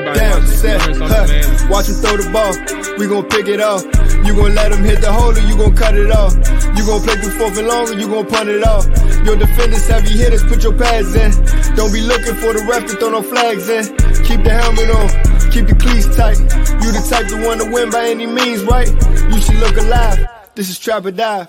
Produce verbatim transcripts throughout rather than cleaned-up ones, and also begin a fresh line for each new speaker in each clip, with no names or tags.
everybody
Damn, set,
something,
huh,
man.
watch him throw the ball. We gon' pick it off. You gon' let him hit the hole or you gon' cut it off. You gon' play through fourth and long or you gon' punt it off. Your defenders, heavy hitters, put your pads in. Don't be looking for the ref to throw no flags in. Keep the helmet on, keep the cleats tight. You the type to want to win by any means, right? You should look alive. This is Trap or Dive.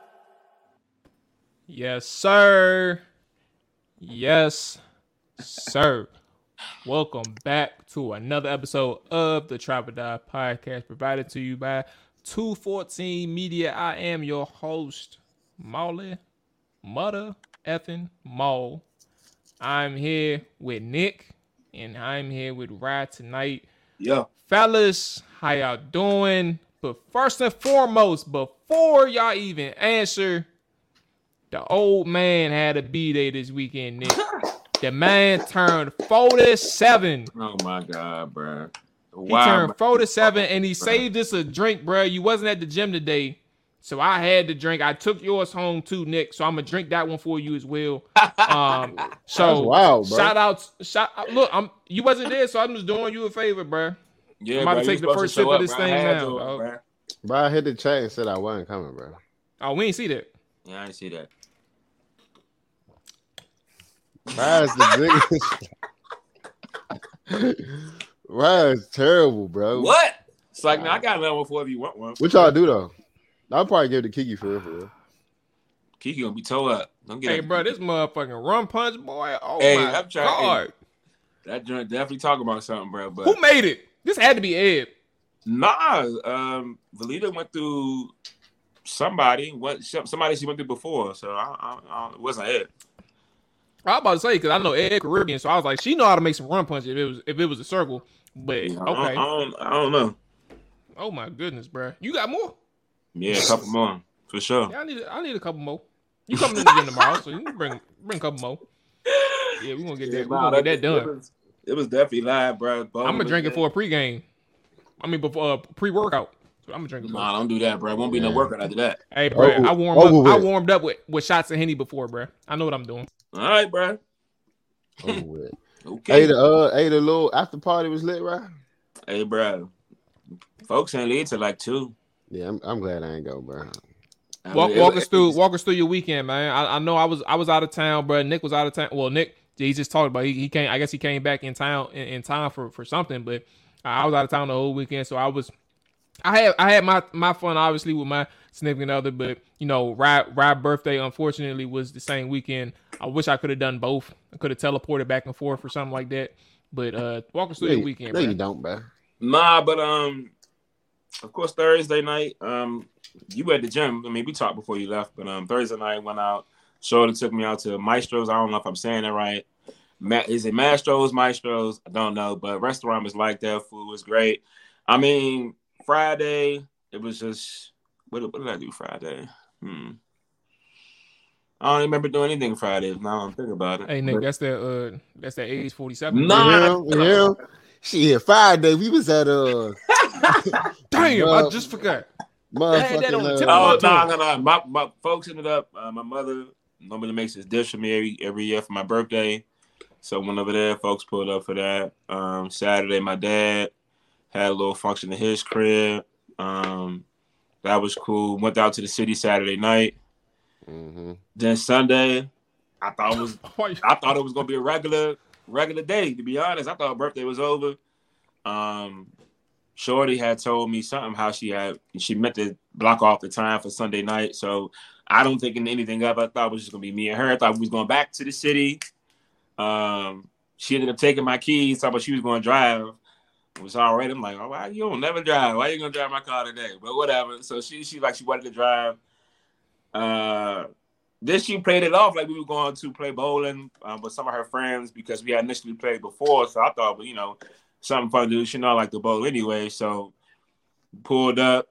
Yes, sir. Yes, sir. Welcome back to another episode of the Trap or Die podcast, provided to you by two fourteen Media. I am your host, Molly, Mother effing Maul. I'm here with Nick, and I'm here with Rod tonight.
Yeah.
Fellas, how y'all doing? But first and foremost, before y'all even answer, the old man had a B-day this weekend, Nick. The man turned forty-seven.
Oh, my God, bro.
He turned forty-seven, and he saved us a drink, bro. You wasn't at the gym today, so I had to drink. I took yours home, too, Nick, so I'm going to drink that one for you as well. Um, so,
That's wild, bro.
shout out. Shout, look, I'm, you wasn't there, so I'm just doing you a favor, bro.
Yeah,
I'm about
bro,
to take the first sip of this thing now.
It,
bro.
Bro, I hit the chat and said I wasn't coming, bro.
Oh, we ain't see that.
Yeah, I didn't see that.
Why is the biggest? Why is terrible, bro?
What? It's like, man, I got another one for if you want one.
What y'all do though? I'll probably give it to Kiki for real, for real.
Kiki gonna be toe up. Don't get
Hey,
it.
bro, this motherfucking rum punch, boy. Oh,
Hey,
my
I'm trying-
God.
That joint definitely talking about something, bro. But
Who made it? This had to be Ed.
nah, um, Valita went through somebody. What? Somebody she went through before, so I, I, I, it wasn't it.
I was about to say, because I know Ed Caribbean, so I was like, she know how to make some rum punch if it was if it was a circle. But,
Yeah, I,
okay.
don't, I, don't, I don't know.
Oh, my goodness, bro. You got more?
Yeah, a couple more for sure.
Yeah, I need I need a couple more. You coming in the gym tomorrow, so you can bring bring a couple more. Yeah, we're going to get
Yeah,
that, we
nah,
gonna get that
it
done.
was, it was definitely live, bro.
I'm going to drink it for a pregame. I mean, before uh, pre-workout. So I'm going to drink it for
Nah, don't do that, bro. Won't be no
Yeah.
workout after that.
Hey, bro,
Over-
I warmed
over
up. I
with.
warmed up with, with shots of Henny before, bro. I know what I'm doing.
All right, bro.
Over with.
Okay.
Hey, the uh, hey, the little after party was lit, right?
Hey, bro. Folks ain't lead to like two.
Yeah, I'm, I'm glad I ain't go, bro.
I
Walk,
mean,
walk
it-
us through,
it's-
walk us through your weekend, man. I, I know I was, I was out of town, bro. Nick was out of town. Well, Nick, he just talked about he, he came. I guess he came back in town in, in time for, for something, but I was out of town the whole weekend, so I was, I had, I had my, my fun obviously with my significant other, but you know, Rod, Rod's birthday unfortunately was the same weekend. I wish I could have done both. I could have teleported back and forth or something like that. But uh, walk us through
No,
your
you-
weekend,
no,
bro.
you don't, bro.
Nah, but um, of course Thursday night, um, you were at the gym. I mean, we talked before you left, but um, Thursday night went out. Shorty took me out to Maestro's. I don't know if I'm saying it right. Ma- is it Mastro's, Maestro's? I don't know, but restaurant was like that. Food was great. I mean, Friday it was just what, what did I do Friday? Hmm. I don't remember doing anything Friday. Now I'm thinking about it.
Hey Nick,
But-
that's that uh, that's that age forty-seven.
Nah.
Yeah, yeah. Shit, Friday we was at uh,
Damn,
Bro.
I just forgot.
motherfucking.
that on the
uh,
tip of
Oh
my
no, no, no! My my folks ended up. Uh, my mother normally makes this dish for me every every year for my birthday, so went over there. Folks pulled up for that. Um, Saturday, my dad had a little function in his crib. Um, that was cool. Went out to the city Saturday night.
mhm.
Then Sunday, I thought it was
Why you-
I thought it was gonna be a regular regular day. To be honest, I thought birthday was over. Um, Shorty had told me something how she had she meant to block off the time for Sunday night. So I don't think anything of it. I thought it was just gonna be me and her. I thought we was going back to the city. Um, she ended up taking my keys. Thought she was going to drive. It was all right. I'm like, oh, why you don't never drive? Why you gonna drive my car today? But whatever. So she she like she wanted to drive. Uh, then she played it off like we were going to play bowling uh, with some of her friends because we had initially played before. So I thought, well, you know, something fun to do. She know I like to bowl anyway. So pulled up.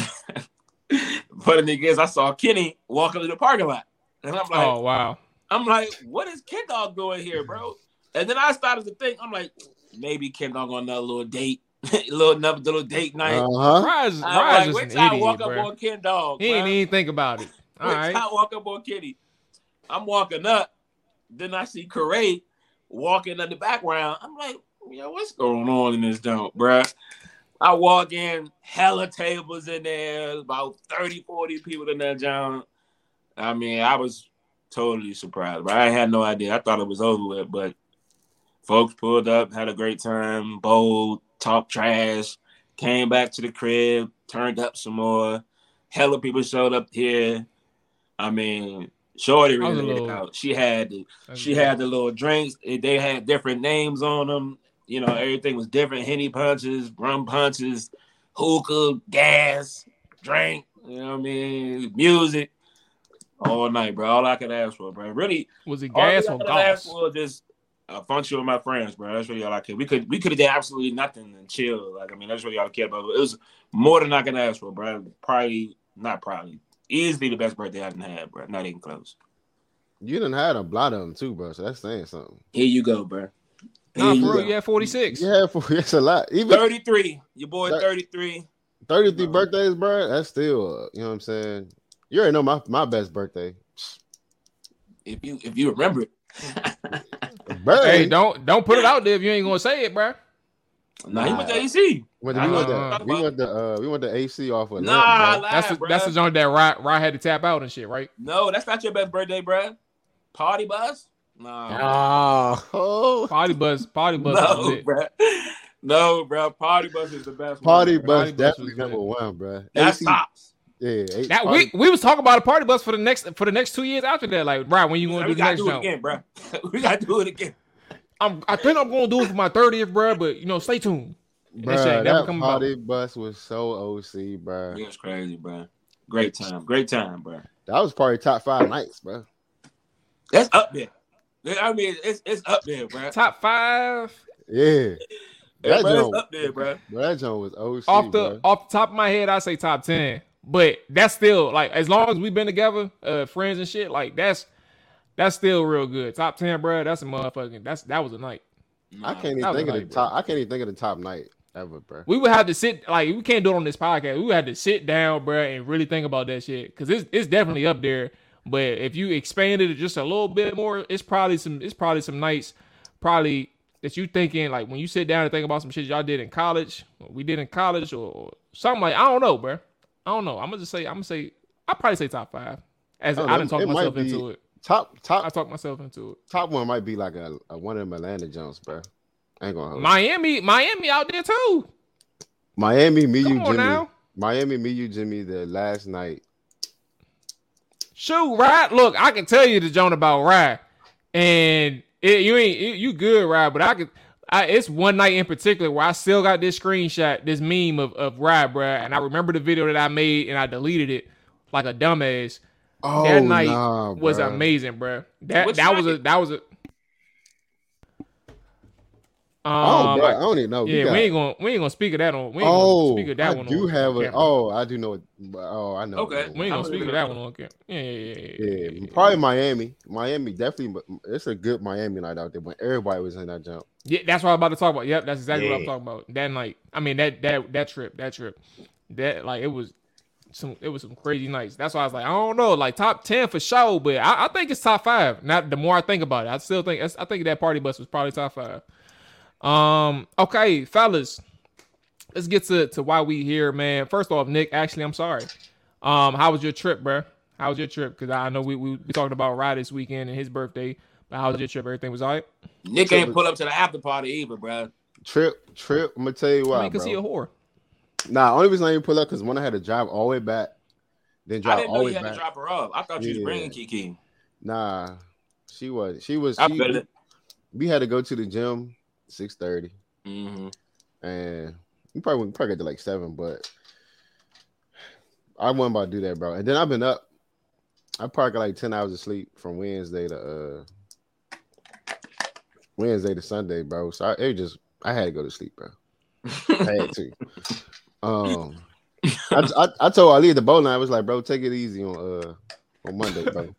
But the thing is, I saw Kenny walking to the parking lot. And I'm like,
Oh wow.
I'm like, what is Ken Dog doing here, bro? And then I started to think, I'm like, maybe Ken Dog on another little date, little another little date night.
Uh-huh.
Rise,
I'm
Rise
like,
is
wait
an
till I
idiot,
walk up
bro.
on Ken Dog.
He
bro.
ain't even think about it. All
Wait
right.
till I walk up on Kenny. I'm walking up. Then I see Corey walking in the background. I'm like, yo, what's going on in this dump, bruh? I walk in, hella tables in there, about thirty, forty people in that jump. I mean, I was totally surprised, but I had no idea. I thought it was over with, but folks pulled up, had a great time, bowled, talked trash, came back to the crib, turned up some more. Hella people showed up here. I mean, Shorty really made it out. She had the, she had the little drinks. They had different names on them. You know, everything was different. Henny punches, rum punches, hookah, gas, drink. You know what I mean? Music. All night, bro. All I could ask for, bro. Really,
was it gas or gas?
For just a function with my friends, bro. That's really all I could. We could we could have did absolutely nothing and chill. Like, I mean, that's really all I cared about. It was more than I can ask for, bro. Probably, not probably, easily the best birthday I done had, bro. Not even close.
You done had a lot of them too, bro. So that's saying something.
Here you go, bro.
Nah, for real, you had forty-six.
Yeah, that's a lot. Even
thirty-three. Your boy thirty-three.
thirty-three no. birthdays, bro. That's still, uh, you know what I'm saying? You already know my, my best birthday.
If you if you remember it.
Hey, don't don't put it out there if you ain't gonna say it, bro.
Nah, he went to A C.
We went to we went to uh we went to A C off of
nah,
lamp,
lie,
that's the, that's the joint that Rod, Rod had to tap out and shit, right?
No, that's not your best birthday, bro. Party bus? Nah.
Oh,
party bus, party bus.
No, bro. No, bro. Party bus is the best.
Party
one,
bus
party
definitely
bus
number one, bro.
That's tops.
Yeah,
that we we was talking about a party bus for the next for the next two years after that. Like, right when you gonna do the next
do it
jump
again, bro? We gotta do it again.
I'm I think I'm gonna do it for my thirtieth, bro. But you know, stay tuned.
Bro, that, that party about. bus was so O C, bro.
It was crazy, bro. Great time, great time, bro.
That was probably top five nights, bro.
That's up there. I mean, it's it's up there, bro.
Top five.
Yeah.
That yeah, joint up there, bro.
bro. That joint was O C.
Off the
bro.
off the top of my head, I say top ten. But that's still like as long as we've been together, uh, friends and shit. Like that's that's still real good. Top ten, bro. That's a motherfucking. That's that was a night.
I can't even think of the top. I can't even think of the top night ever, bro.
We would have to sit like we can't do it on this podcast. We would have to sit down, bro, and really think about that shit because it's it's definitely up there. But if you expanded it just a little bit more, it's probably some it's probably some nights probably that you thinking like when you sit down and think about some shit y'all did in college, or we did in college, or, or something like I don't know, bro. I don't know. I'm gonna just say I'm gonna say I'll probably say top five. As I, I didn't talk it myself into it.
Top top.
I talked myself into it.
Top one might be like a, a one of them Atlanta Jones, bro. I ain't gonna hold
Miami, you. Miami out there too.
Miami, me,
Come
you,
on
Jimmy.
Now.
Miami, me, you, Jimmy. The last night.
Shoot, Rod. Look, I can tell you the joint about Rod, and it, you ain't it, you good, Rod. But I could. I, it's one night in particular where I still got this screenshot, this meme of of Rod, bro, and I remember the video that I made and I deleted it like a dumbass.
Oh,
that night
nah,
was
bro.
amazing, bro. That
Which
that
night?
was a that was a. Um,
oh, bro, I don't even know.
Yeah, we,
got,
we ain't gonna we ain't gonna speak of that on. We ain't
oh,
gonna speak of that
I
one.
do
on,
have
on
a. Oh, I do know. It, oh, I know.
Okay.
We ain't gonna speak of that one on camera. Yeah, yeah, yeah,
Yeah,
yeah, yeah.
probably Miami. Miami definitely. But it's a good Miami night out there when everybody was in that jump.
Yeah, that's what I'm about to talk about. Yep, that's exactly
Yeah.
what I'm talking about. That night. I mean that that that trip, that trip. That like it was some it was some crazy nights. That's why I was like, I don't know, like top ten for sure, but I, I think it's top five. Not the more I think about it, I still think I think that party bus was probably top five. Um, okay, fellas, let's get to, to why we here, man. First off, Nick, actually, I'm sorry. Um, how was your trip, bro? How was your trip? Because I know we, we we talked about Rod this weekend and his birthday, but how was your trip? Everything was all right?
Nick ain't pull up to the after party either, bro.
Trip, trip. I'm gonna tell you why,
I mean, cause
bro.
he a whore.
Nah, only reason I didn't pull up because when I had to drive all the way back, then
I
drive
didn't
all
know
the
you
way
had
back.
to drop her off. I thought you was
Yeah.
bringing Kiki.
Nah, she was. She was.
I
She,
feel it.
we had to go to the gym six thirty,
Mm-hmm.
and we probably we probably got to like seven, but I wasn't about to do that, bro. And then I've been up. I probably got like ten hours of sleep from Wednesday to uh Wednesday to Sunday, bro. So I, it just I had to go to sleep, bro. I had to. Um, I, I I told Ali at the bowling, I was like, bro, take it easy on uh on Monday, bro.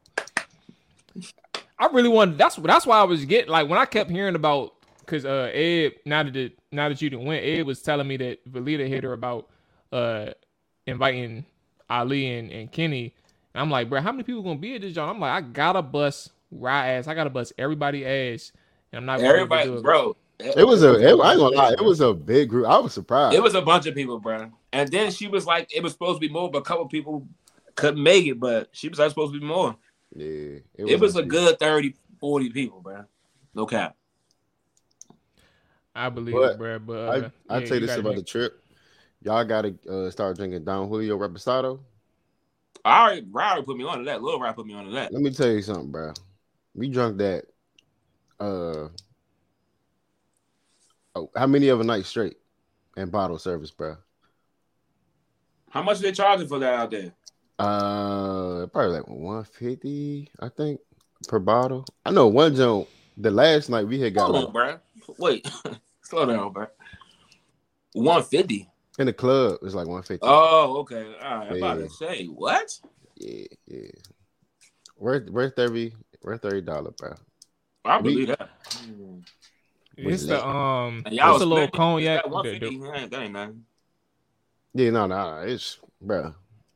I really wanted. That's that's why I was getting like when I kept hearing about because uh Ed now that it, now that you didn't win, Ed was telling me that Valita hit her about uh inviting Ali and, and Kenny. And I'm like, bro, how many people gonna be at this joint? I'm like, I gotta bust Rod ass. I gotta bust everybody ass. And I'm not gonna
Everybody,
do it.
bro.
It was a. It, I ain't gonna lie. It was a big group. I was surprised.
It was a bunch of people, bro. And then she was like, it was supposed to be more, but a couple people couldn't make it. But she was like, supposed to be more.
Yeah, it
was, it was a good thirty, forty people, bro. No cap.
I believe
but
it, bro. But uh,
I
yeah,
I tell you this about
make...
the trip. Y'all gotta uh, start drinking Don Julio Reposado.
I already, Riley put me on to that. Lil Riley put me on to that.
Let me tell you something, bro. We drunk that. Uh, oh, how many of a night straight and bottle service, bro?
How much are they charging for that out there?
Uh, probably like one fifty, I think, per bottle. I know one joint. The last night we had got.
Hold on, like, bro. Wait, slow down, bro. one fifty
in the club. It's like one fifty.
Oh, okay. All right. I'm
yeah.
about to say what?
Yeah, yeah. Worth worth every worth every dollar, bro.
I believe we, that.
It's the um.
And y'all
it's a little cognac.
That, that ain't nothing.
Yeah, no, no, no. It's bro.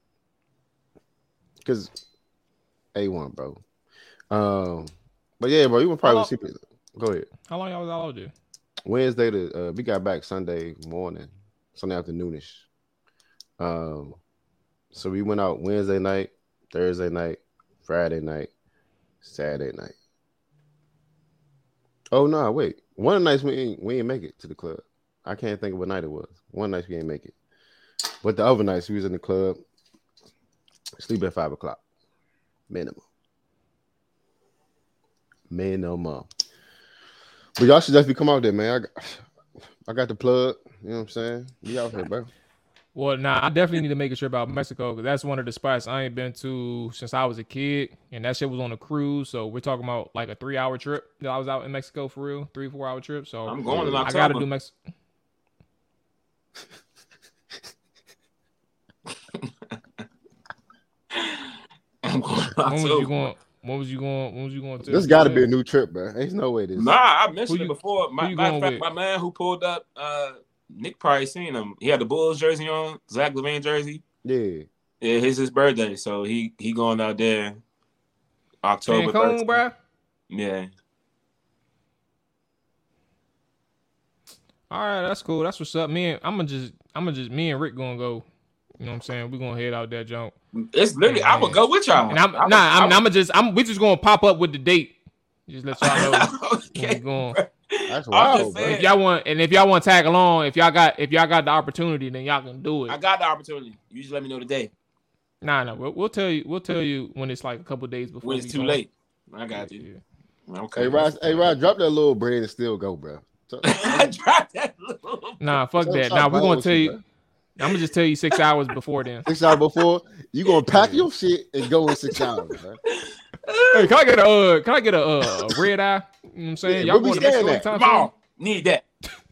Cause A one, bro. Um, but yeah, bro, you would probably see it. Go ahead.
How long y'all was out there?
Wednesday to uh, we got back Sunday morning, Sunday afternoonish. Um, so we went out Wednesday night, Thursday night, Friday night, Saturday night. Oh no, wait. One of the nights we ain't we ain't make it to the club. I can't think of what night it was. One night we ain't make it. But the other nights we was in the club, sleep at five o'clock. Minimum. Minimum. But y'all should definitely come out there, man. I got, I got the plug. You know what I'm saying? We out here, bro.
Well, nah, I definitely need to make a trip out Mexico because that's one of the spots I ain't been to since I was a kid, and that shit was on a cruise. So we're talking about like a three-hour trip that I was out in Mexico for real, three, four-hour trip. So
I'm going to
I gotta do Mexico.
I'm going to
when was you going? When was you going? When was you going to?
This got to be a new trip, bro. There's no way this.
Nah, I mentioned
you,
it before. My, matter fact, my man who pulled up, uh, Nick probably seen him. He had the Bulls jersey on, Zach LaVine jersey.
Yeah,
yeah. It's his birthday, so he he going out there. October,
Cancun, bro.
Yeah.
All right, that's cool. That's what's up, man. I'm gonna just, I'm gonna just, me and Rick gonna go. You know what I'm saying? We're gonna head out that junk.
It's literally, I'm gonna go with y'all.
And I'm, I'm nah, I'm, I'm gonna just, I'm, we just gonna pop up with the date. Just let y'all know.
Okay,
going.
That's wild, bro.
If y'all want, and if y'all want to tag along, if y'all got, if y'all got the opportunity, then y'all can do it.
I got the opportunity. You just let me know the day.
Nah, nah, we'll, we'll tell you, we'll tell you when it's like a couple days before.
When it's too late. I got you. Yeah. Okay.
Hey, Rod, hey, Rod, drop that little bread and still go, bro.
So, drop that little.
Nah, fuck that. Nah, we're gonna tell you. Bro. I'm gonna just tell you six hours before then.
Six hours before, you gonna pack your shit and go in six hours, man.
Hey, can I get a uh, can I get a, uh, a red eye? You know what I'm saying?
Yeah,
y'all going to Mexico
time? Come on, need that.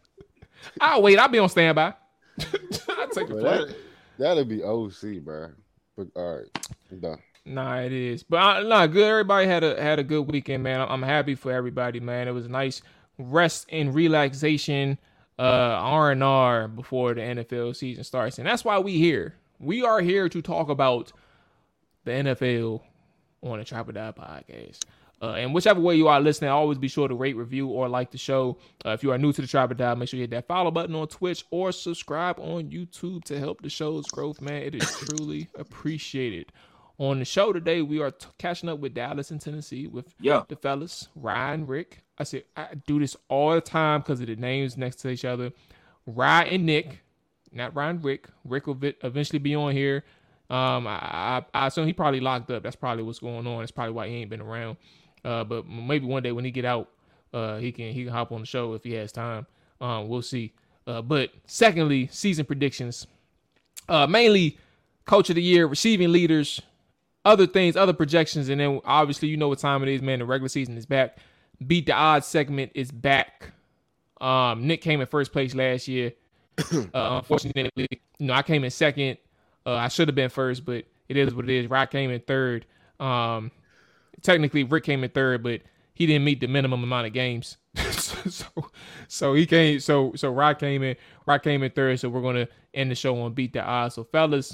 I'll wait. I'll be on standby. I'll take the play.
That, that'll be O C, bro. But all right, I'm done.
Nah, it is. But uh, nah, good. Everybody had a had a good weekend, man. I'm happy for everybody, man. It was nice rest and relaxation. Uh, R and R before the N F L season starts. And that's why we here. We are here to talk about the N F L on the Trap or Die podcast. Uh, and whichever way you are listening, always be sure to rate, review, or like the show. Uh, if you are new to the Trap or Die, make sure you hit that follow button on Twitch or subscribe on YouTube to help the show's growth, man. It is truly appreciated. On the show today, we are t- catching up with Dallas and Tennessee with
yeah.
the fellas, Ryan, Rick. I said I do this all the time because of the names next to each other. Ryan and Nick, not Ryan, Rick. Rick will vi- eventually be on here. Um, I, I, I assume he probably locked up. That's probably what's going on. That's probably why he ain't been around. Uh, but maybe one day when he get out, uh, he can he can hop on the show if he has time. Um, we'll see. Uh, but secondly, season predictions. Uh, mainly coach of the year, receiving leaders, other things, other projections, and then obviously you know what time it is, man. The regular season is back. Beat the Odds segment is back. Um, Nick came in first place last year. Uh, unfortunately, you know, I came in second. Uh, I should have been first, but it is what it is. Rock came in third. Um, technically, Rick came in third, but he didn't meet the minimum amount of games. so, so he came. So, so Rock came in. Rock came in third. So we're gonna end the show on Beat the Odds. So, fellas,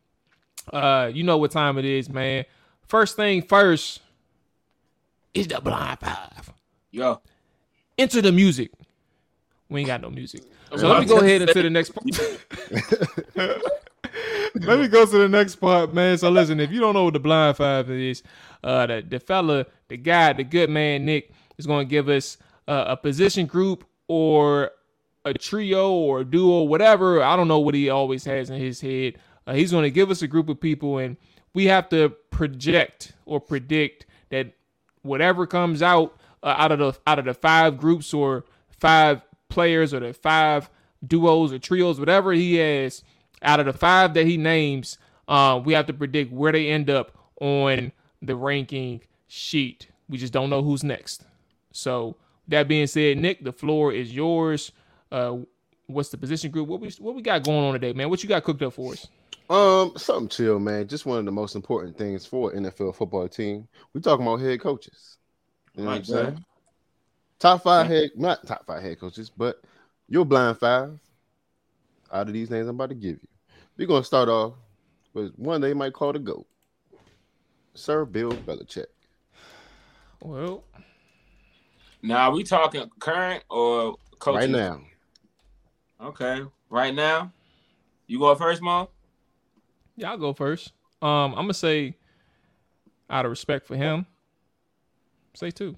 uh, you know what time it is, man. First thing first is the blind five.
Yo,
enter the music. We ain't got no music. So let me go ahead into the next part. Let me go to the next part, man. So listen, if you don't know what the blind five is, uh, the, the fella, the guy, the good man, Nick, is going to give us uh, a position group or a trio or a duo, whatever. I don't know what he always has in his head. Uh, he's going to give us a group of people, and we have to project or predict that whatever comes out uh, out of the out of the five groups or five players or the five duos or trios, whatever he has, out of the five that he names, uh, we have to predict where they end up on the ranking sheet. We just don't know who's next. So that being said, Nick, the floor is yours. Uh, what's the position group? What we what we got going on today, man? What you got cooked up for us?
Um, something chill, man. Just one of the most important things for an N F L football team. We talking about head coaches. You know what I'm saying? Top five head, not top five head coaches, but your blind five out of these names I'm about to give you. We're gonna start off with one they might call the GOAT, Sir Bill Belichick.
Well,
now are we talking current or coaching?
Right now.
Okay, right now. You go first, Mo?
Yeah, I'll go first. Um, I'm gonna say, out of respect for him, say two.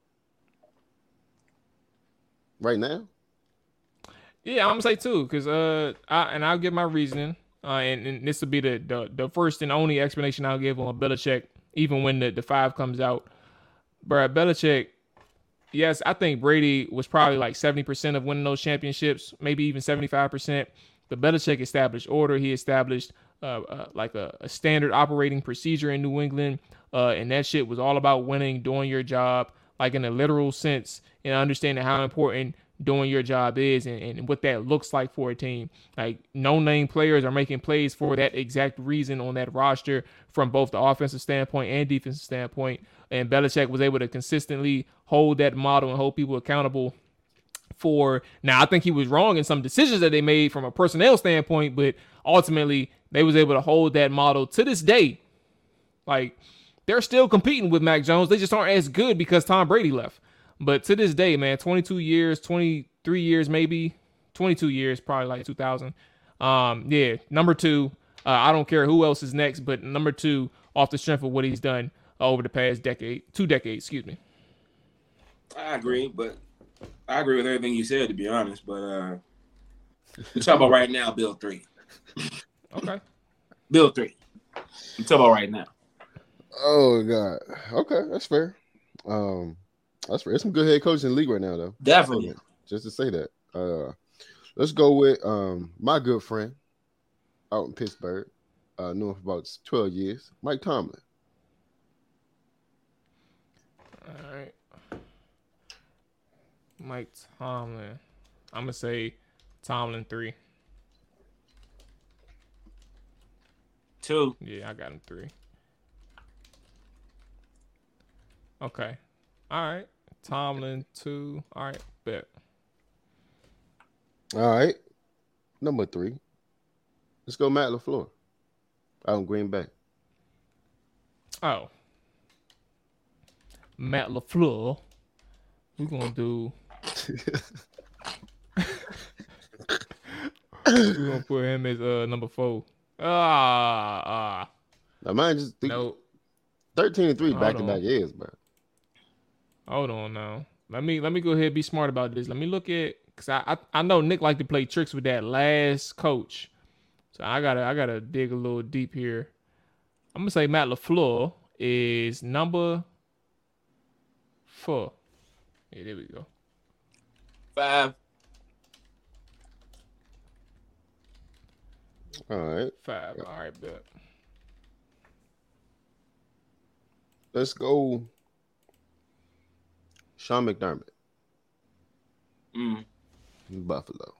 Right now?
Yeah, I'm gonna say two because uh, I, and I'll give my reasoning. Uh, and, and this will be the, the the first and only explanation I'll give on Belichick, even when the, the five comes out. But Belichick, yes, I think Brady was probably like seventy percent of winning those championships, maybe even seventy-five percent. But Belichick established order. He established uh, uh, like a, a standard operating procedure in New England. Uh, and that shit was all about winning, doing your job, like in a literal sense, and understanding how important doing your job is and, and what that looks like for a team. Like no-name players are making plays for that exact reason on that roster from both the offensive standpoint and defensive standpoint. And Belichick was able to consistently hold that model and hold people accountable for. Now, I think he was wrong in some decisions that they made from a personnel standpoint, but ultimately they was able to hold that model to this day. Like they're still competing with Mac Jones. They just aren't as good because Tom Brady left. But to this day, man, twenty-two years, twenty-three years, maybe twenty-two years, probably like two thousand. Um, yeah, number two. Uh, I don't care who else is next, but number two off the strength of what he's done over the past decade, two decades, excuse me.
I agree, but I agree with everything you said, to be honest. But uh, we're talking about right now, Bill three.
Okay.
Bill three. I'm talking about right now.
Oh God. Okay, that's fair. Um, that's fair. There's some good head coaches in the league right now, though.
Definitely.
Just to say that. Uh, let's go with um my good friend out in Pittsburgh. Uh, knew him for about twelve years. Mike Tomlin.
All right. Mike Tomlin. I'm gonna say Tomlin three.
Two.
Yeah, I got him three. Okay. All right. Tomlin two. All right. Bet.
All right. Number three. Let's go Matt LaFleur. Out in Green Bay.
Oh. Matt LaFleur. We're gonna do. We're gonna put him as uh number four. Ah, ah.
Now mine just th-
No.
thirteen and three
Hold
back to
on.
back years, bro.
Hold on now. Let me let me go ahead and be smart about this. Let me look at because I, I I know Nick like to play tricks with that last coach. So I gotta I gotta dig a little deep here. I'm gonna say Matt LaFleur is number four. Yeah, there we go.
Five.
All right.
Five. All right, bet.
Let's go Sean McDermott.
Mm.
Buffalo.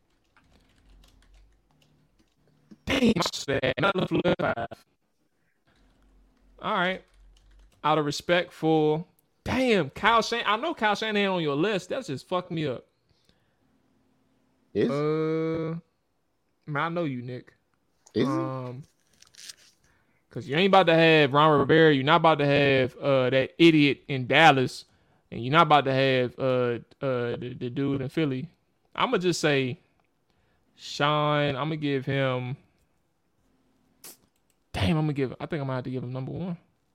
Damn, Matt LaFleur five. All right. Out of respect for damn Kyle Shanahan. I know Kyle Shanahan on your list. That's just fucked me up.
Is
Uh, man, I know you, Nick.
is it?
Um, cause you ain't about to have Ron Rivera. You're not about to have uh that idiot in Dallas, and you're not about to have uh uh the, the dude in Philly. I'm gonna just say Sean. I'm gonna give him. Damn, I'm gonna give. I think I'm gonna have to give him number one.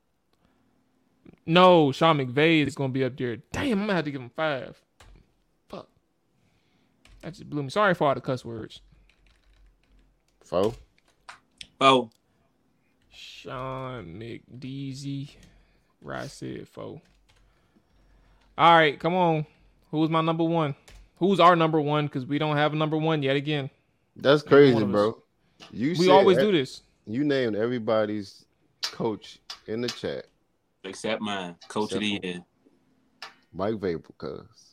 No, Sean McVay is gonna be up there. Damn, I'm gonna have to give him five. Fuck. That just blew me. Sorry for all the cuss words.
Four.
Oh,
Sean McDeasy. Right, I said four. All right, come on. Who's my number one? Who's our number one? Because we don't have a number one yet again.
That's crazy, bro. You
we always do this.
You named everybody's coach in the chat.
Except mine. Coach Except of the year.
Mike Vrabel, cuz.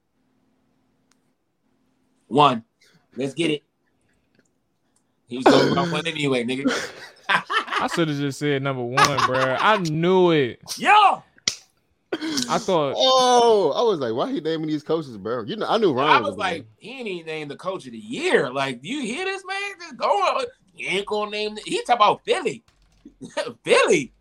One. Let's get it. He was going to one anyway, nigga.
I should have just said number one, bro. I knew it.
Yo!
I thought.
Oh, I was like, why he naming these coaches, bro? You know, I knew Ryan.
I was, was like, he ain't even named the coach of the year. Like, do you hear this, man? Just go on. He ain't gonna name. The, he talk about Philly. Philly.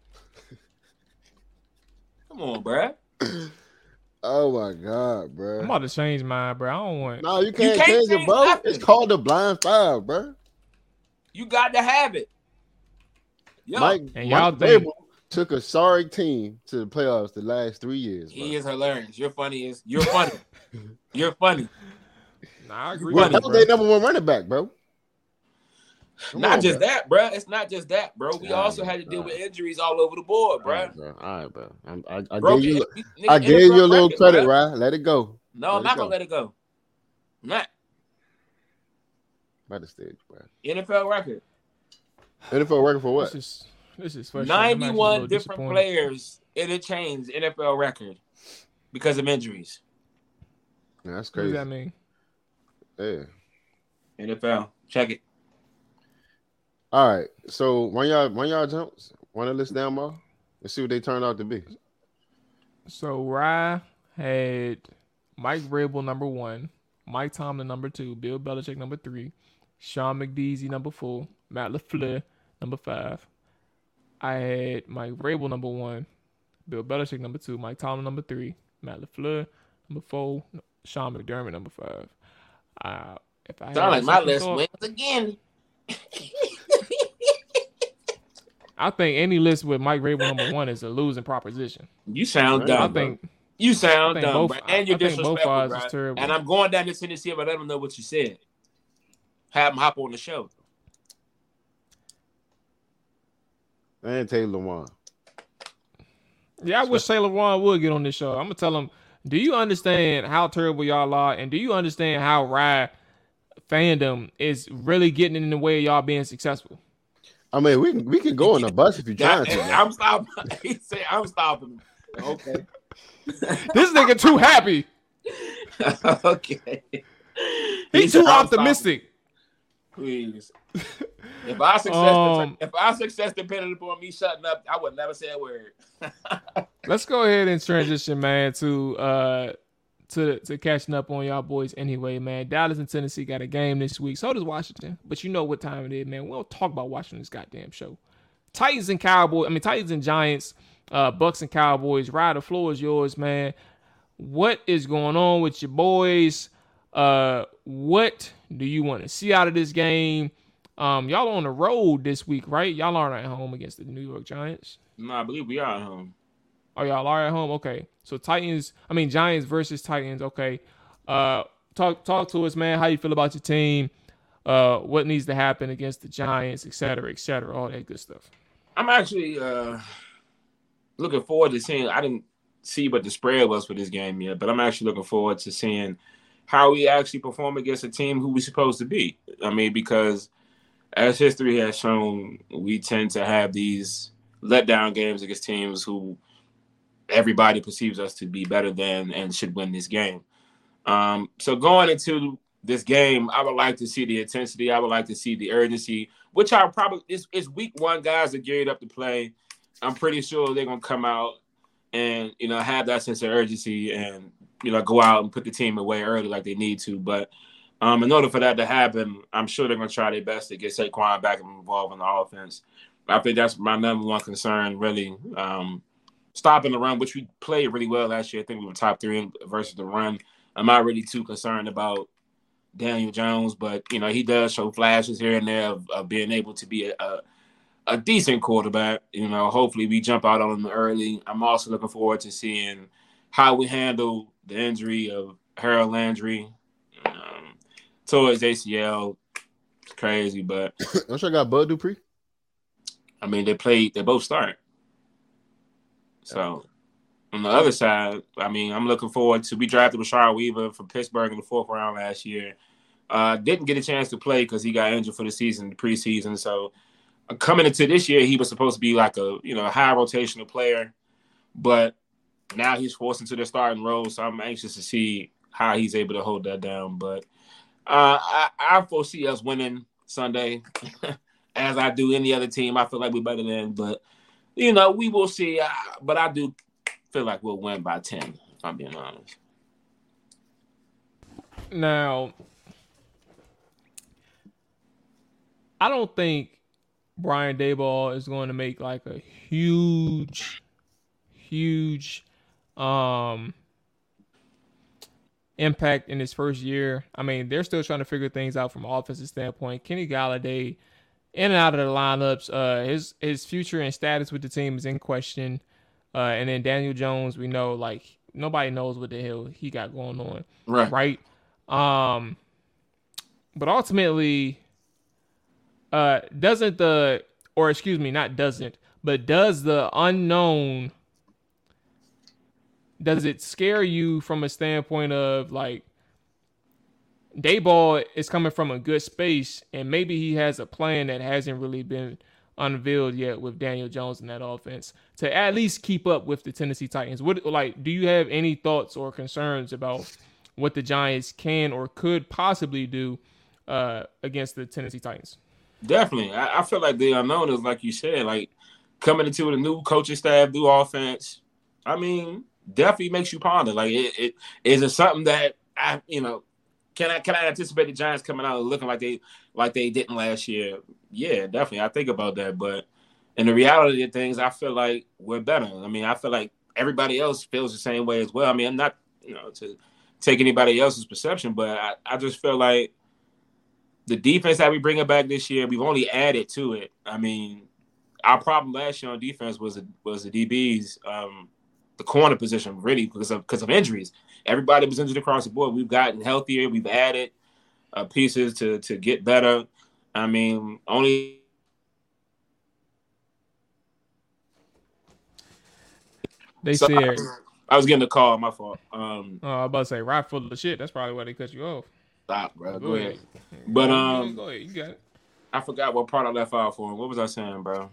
Come on, bro.
Oh my god, bro.
I'm about to change mine, bro. I don't want.
No, you can't,
you can't
change,
change
it, bro.
nothing.
It's called the blind five, bro.
You got to have it. Yo.
Mike,
and y'all
Mike
think-
Vrabel took a sorry team to the playoffs the last three years. Bro.
He is hilarious. You're funny. As you're funny. You're funny.
Nah, I agree.
Well,
with
that
you,
was their number one running back, bro. Come
not
on,
just
bro.
that, bro. It's not just that, bro. We
All
also
right,
had to deal
all
with
right.
injuries all over the board, bro.
All right, bro. All right, bro. I'm, I, I
Bro,
gave you,
nigga,
I
nigga,
gave you a
N F L
little
record,
credit,
bro.
right? Let it go.
No,
Let
I'm not
it go.
gonna let it go. I'm not.
By the stage, bro.
N F L record.
N F L record for what?
This is this is frustrating. I'm actually a
ninety-one
little
different
disappointed.
players interchanged N F L record because of injuries.
Man, that's
What does
crazy.
that mean?
Yeah.
N F L, check it.
All right. So one y'all, one y'all jumps. Want to list down more? Let's see what they turned out to be.
So Rye had Mike Vrabel number one, Mike Tomlin number two, Bill Belichick number three, Sean McDeasy number four, Matt LaFleur number five. I had Mike Vrabel number one, Bill Belichick number two, Mike Tomlin number three, Matt LaFleur number four, Sean McDermott number five. Uh, if I had
Sound like
a
my
second
list
thought,
wins again.
I think any list with Mike Vrabel number one is a losing proposition.
You sound
I
dumb.
I
bro.
think
You sound
I think
dumb,
both-
bro. And you're
I think both
disrespectful,
sides
bro.
is terrible.
And I'm going down to Tennessee, but let them know what you said. Have them hop on the show.
And Taylor Lewan.
Yeah, I wish Taylor Warren would get on this show. I'm gonna tell him, do you understand how terrible y'all are, and do you understand how Rye fandom is really getting in the way of y'all being successful?
I mean, we can we can go on the bus if you're trying to. man.
I'm stopping. He said, I'm stopping. Okay.
This nigga too happy.
Okay.
He's
said,
too
"I'm
optimistic.
stopping." Please. If our success,
Um,
if our success depended upon me shutting up, I would never say a word.
Let's go ahead and transition, man, to uh to to catching up on y'all boys anyway, man. Dallas and Tennessee got a game this week. So does Washington. But you know what time it is, man. We don't talk about watching this goddamn show. Titans and Cowboys. I mean Titans and Giants, uh, Bucks and Cowboys. Rye, the floor is yours, man. What is going on with your boys? Uh, what do you want to see out of this game? Um, y'all on the road this week, right? Y'all aren't at home against the New York Giants.
No, I believe we are at home.
Oh, y'all are at home? Okay. So Titans, I mean Giants versus Titans. Okay. Uh talk talk to us, man. How you feel about your team? Uh what needs to happen against the Giants, et cetera, et cetera, all that good stuff.
I'm actually uh, looking forward to seeing. I didn't see what the spread was for this game yet, but I'm actually looking forward to seeing how we actually perform against a team who we're supposed to be. I mean, because as history has shown, we tend to have these letdown games against teams who everybody perceives us to be better than and should win this game. Um, so going into this game, I would like to see the intensity. I would like to see the urgency, which I probably it's, it's week one. Guys are geared up to play. I'm pretty sure they're gonna come out and you know have that sense of urgency and you know go out and put the team away early like they need to. But um, in order for that to happen, I'm sure they're gonna try their best to get Saquon back and involved in the offense. I think that's my number one concern, really. Um, stopping the run, which we played really well last year. I think we were top three in, versus the run. I'm not really too concerned about Daniel Jones, but you know he does show flashes here and there of, of being able to be a, a a decent quarterback. You know, hopefully we jump out on him early. I'm also looking forward to seeing how we handle the injury of Harold Landry um, towards A C L. It's crazy, but
I'm sure I got Bud Dupree.
I mean, they played. They both start. So on the other side, I mean, I'm looking forward to. We drafted Rashard Weaver from Pittsburgh in the fourth round last year. Uh, didn't get a chance to play because he got injured for the season, the preseason. So uh, coming into this year, he was supposed to be like a you know a high rotational player, but now he's forced into the starting role. So I'm anxious to see how he's able to hold that down. But uh, I, I foresee us winning Sunday, as I do any other team. I feel like we're better than, but you know we will see. Uh, but I do feel like we'll win by ten. If I'm being honest.
Now, I don't think Brian Daboll is going to make like a huge, huge um, impact in his first year. I mean, they're still trying to figure things out from an offensive standpoint. Kenny Galladay, in and out of the lineups, uh, his his future and status with the team is in question. Uh, and then Daniel Jones, we know like nobody knows what the hell he got going on,
Right.
right? Um, but ultimately. Uh, doesn't the, or excuse me, not doesn't, but does the unknown, does it scare you from a standpoint of like, Daboll is coming from a good space and maybe he has a plan that hasn't really been unveiled yet with Daniel Jones in that offense to at least keep up with the Tennessee Titans? What, like, do you have any thoughts or concerns about what the Giants can or could possibly do uh, against the Tennessee Titans?
Definitely. I, I feel like the unknown is, like you said, like coming into a new coaching staff, new offense. I mean, definitely makes you ponder. Like, it, it is it something that I, you know, can I can I anticipate the Giants coming out and looking like they like they didn't last year? Yeah, definitely. I think about that, but in the reality of things, I feel like we're better. I mean, I feel like everybody else feels the same way as well. I mean, I'm not, you know, to take anybody else's perception, but I, I just feel like the defense that we bring back this year, we've only added to it. I mean, our problem last year on defense was was the D Bs, um, the corner position, really, because of because of injuries. Everybody was injured across the board. We've gotten healthier. We've added uh, pieces to to get better. I mean, only
they
so
said.
I, I was getting a call. My fault. Um,
Oh, I was about to say, right full of shit. That's probably why they cut you off.
Stop, bro. Go,
Go
ahead.
ahead.
But um,
go ahead. You got it.
I forgot what part I left out for him. What was I saying, bro?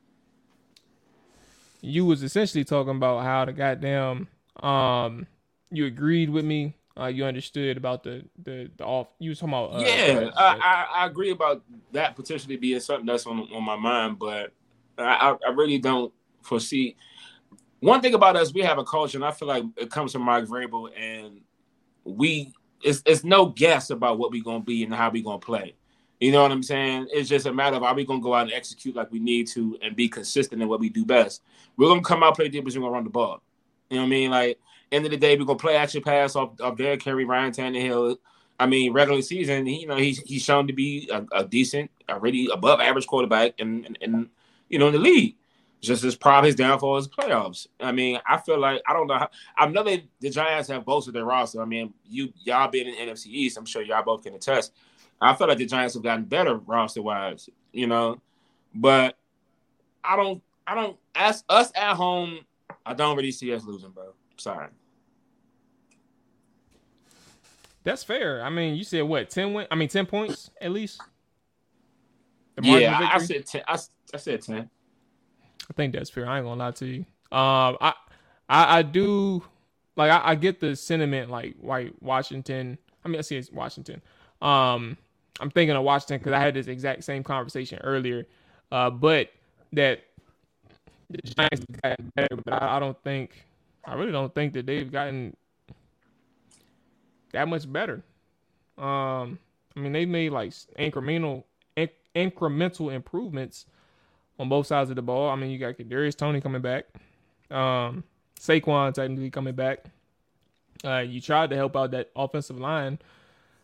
You was essentially talking about how the goddamn um you agreed with me. Uh, you understood about the the the off. You was talking about uh,
yeah,
uh,
I, I I agree about that potentially being something that's on on my mind, but I I really don't foresee. One thing about us, we have a culture, and I feel like it comes from Mike Vrabel, and we it's it's no guess about what we're gonna be and how we're gonna play. You know what I'm saying? It's just a matter of are we gonna go out and execute like we need to and be consistent in what we do best. We're gonna come out, play defense, we're gonna run the ball. You know what I mean? Like end of the day, we're gonna play action pass off of Derrick Henry, Ryan Tannehill. I mean, regular season, he, you know, he's he's shown to be a, a decent, already above average quarterback in, in, in you know in the league. Just his problem, his downfall is playoffs. I mean, I feel like I don't know. How, I know that the Giants have bolstered their roster. I mean, you y'all being in the N F C East, I'm sure y'all both can attest. I feel like the Giants have gotten better roster wise, you know, but I don't. I don't. As us at home, I don't really see us losing, bro. Sorry.
That's fair. I mean, you said what? Ten win? I mean, ten points at least.
The yeah, I, I said ten. I, I said ten.
I think that's fair. I ain't gonna lie to you. Um, I, I, I do like. I, I get the sentiment. Like, white Washington. I mean, I see it's Washington. Um, I'm thinking of Washington because I had this exact same conversation earlier. Uh, but that the Giants have gotten better, but I, I don't think. I really don't think that they've gotten that much better. Um, I mean, they made like incremental, inc- incremental improvements on both sides of the ball. I mean, you got Kadarius Toney coming back, um, Saquon technically coming back. Uh, you tried to help out that offensive line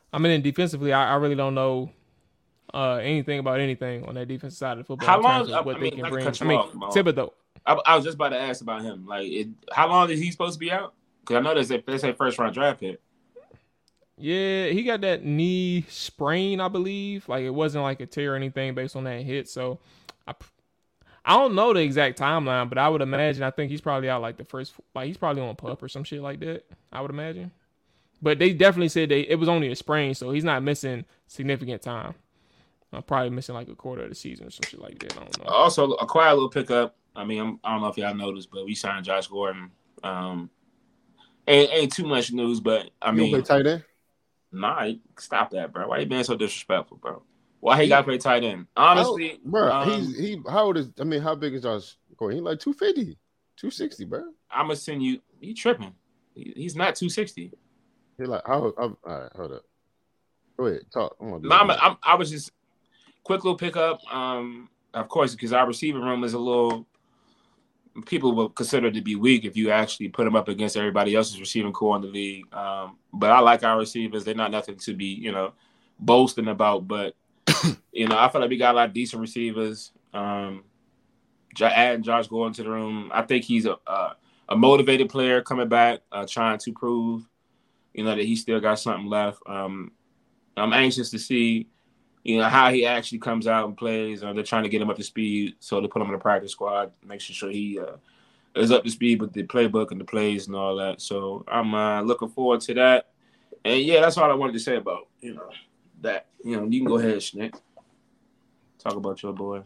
I mean, defensively, I, I really don't know uh, anything about anything on that defensive side of the football
How
in terms
long?
of
I,
what
I
they
mean,
can
not to
bring.
cut
I
you
mean,
off, Mo.
Thibodeau.
I, I was just about to ask about him. Like, it, how long is he supposed to be out? Because I know they say they say first round draft pick.
Yeah, he got that knee sprain, I believe. Like it wasn't like a tear or anything based on that hit. So I, I don't know the exact timeline, but I would imagine I think he's probably out like the first, like he's probably on PUP or some shit like that. I would imagine. But they definitely said they it was only a sprain, so he's not missing significant time. I'm probably missing like a quarter of the season or some shit like that. I don't know.
Also, a quiet little pickup. I mean, I'm, I don't know if y'all noticed, but we signed Josh Gordon. Um, ain't, ain't too much news, but I
You
mean,
don't play tight end?
nah, stop that, bro. Why you being so disrespectful, bro? Why he got to play tight end? Honestly,
bro,
um,
he's he. How old is? I mean, how big is Josh Gordon? He like two fifty, two sixty, bro.
I'm gonna send you. You tripping? He, he's not two sixty.
He like how? All right, hold up. Go ahead, talk. I'm gonna do
No, I'm,
that.
I'm, I was just quick little pickup. Um, of course, because our receiving room is a little. People will consider to be weak if you actually put them up against everybody else's receiving core in the league. Um, but I like our receivers. They're not nothing to be, you know, boasting about. But, you know, I feel like we got a lot of decent receivers. Um, adding Josh Gordon to the room. I think he's a a, a motivated player coming back, uh, trying to prove, you know, that he still got something left. Um, I'm anxious to see, you know, how he actually comes out and plays. Uh, they're trying to get him up to speed, so they put him in the practice squad, making sure he uh, is up to speed with the playbook and the plays and all that. So I'm uh, looking forward to that. And yeah, that's all I wanted to say about, you know, that. You know, you can go ahead, Schnick. Talk about your boy.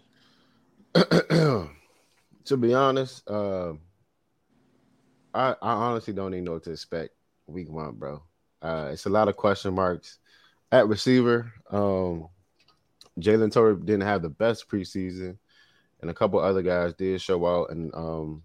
To be honest, uh, I, I honestly don't even know what to expect week one, bro. Uh, it's a lot of question marks at receiver. Um, Jalen Torrey didn't have the best preseason, and a couple other guys did show out. And um,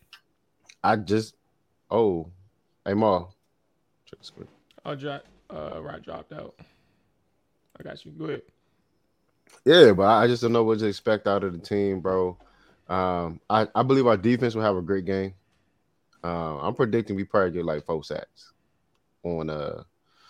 I just, oh, hey, Ma. Check the screen.
Oh, drop, uh, right, dropped out. I got you. Go ahead.
Yeah, but I just don't know what to expect out of the team, bro. Um, I, I believe our defense will have a great game. Uh, I'm predicting we probably get like four sacks on uh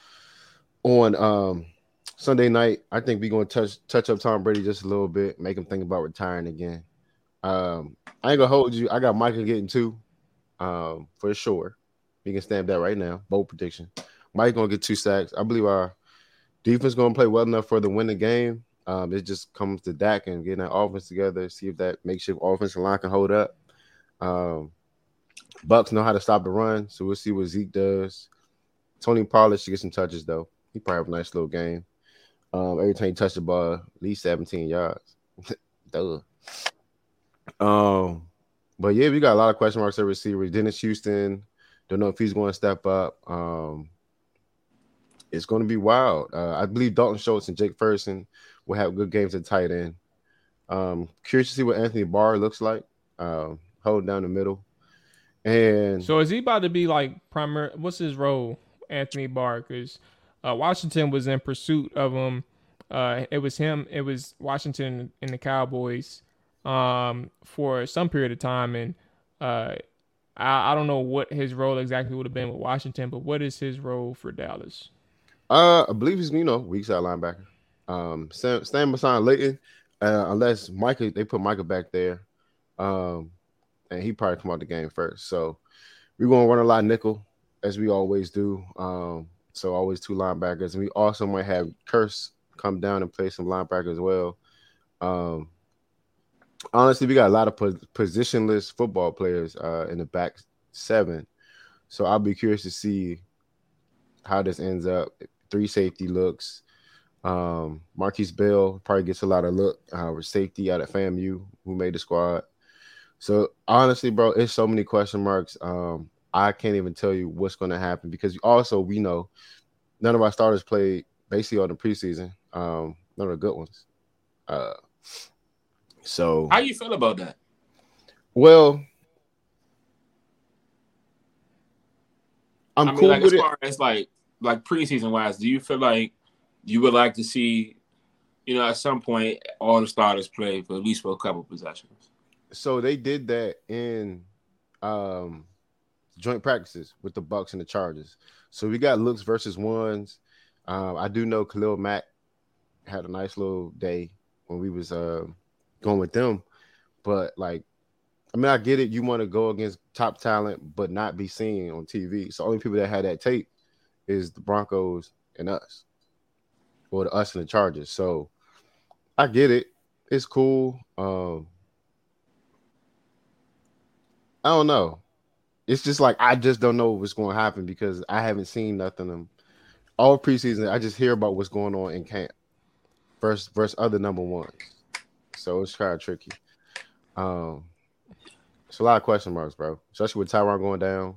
on um Sunday night. I think we're gonna touch touch up Tom Brady just a little bit, make him think about retiring again. Um, I ain't gonna hold you. I got Micah getting two, um, for sure. We can stamp that right now. Bold prediction. Mike gonna get two sacks. I believe our defense gonna play well enough for the win the game. Um, it just comes to Dak and getting that offense together, see if that makeshift offensive line can hold up. Um, Bucks know how to stop the run, so we'll see what Zeke does. Tony Pollard should get some touches, though. He probably have a nice little game. Um, every time he touches the ball, at least seventeen yards. Duh. Um, but yeah, we got a lot of question marks at receiver. Dennis Houston, don't know if he's going to step up. Um, it's going to be wild. Uh, I believe Dalton Schultz and Jake Ferguson will have good games at tight end. Um, curious to see what Anthony Barr looks like, um, holding down the middle. And
so is he about to be like primary? What's his role, Anthony Barr? Because uh, Washington was in pursuit of him. Uh, it was him. It was Washington and the Cowboys um, for some period of time, and uh, I, I don't know what his role exactly would have been with Washington, but what is his role for Dallas?
Uh, I believe he's, you know, weak side linebacker. Um, stand, stand beside Leighton, uh, unless Micah, they put Micah back there. Um, and he probably come out the game first. So we're going to run a lot of nickel, as we always do. Um, so always two linebackers. And we also might have Curse come down and play some linebackers as well. Um, honestly, we got a lot of po- positionless football players uh, in the back seven. So I'll be curious to see how this ends up. Three safety looks. Um, Marquise Bell probably gets a lot of look uh, with safety out at FAMU, who made the squad. So honestly, bro, it's so many question marks. Um, I can't even tell you what's going to happen because also we know none of our starters played basically on the preseason. Um, none of the good ones. Uh, so
how you feel about that?
Well, I'm
I mean,
cool
like,
with
as
it.
far as like like preseason wise, do you feel like you would like to see, you know, at some point all the starters play for at least for a couple possessions?
So they did that in um, joint practices with the Bucks and the Chargers. So we got looks versus ones. Um, I do know Khalil Mack had a nice little day when we was uh, going with them, but like, I mean, I get it. You want to go against top talent, but not be seen on T V. So only people that had that tape is the Broncos and us, or the us and the Chargers. So I get it. It's cool. Um, I don't know. It's just like I just don't know what's going to happen because I haven't seen nothing. Them all preseason. I just hear about what's going on in camp versus versus other number ones. So it's kind of tricky. Um. It's a lot of question marks, bro. Especially with Tyron going down.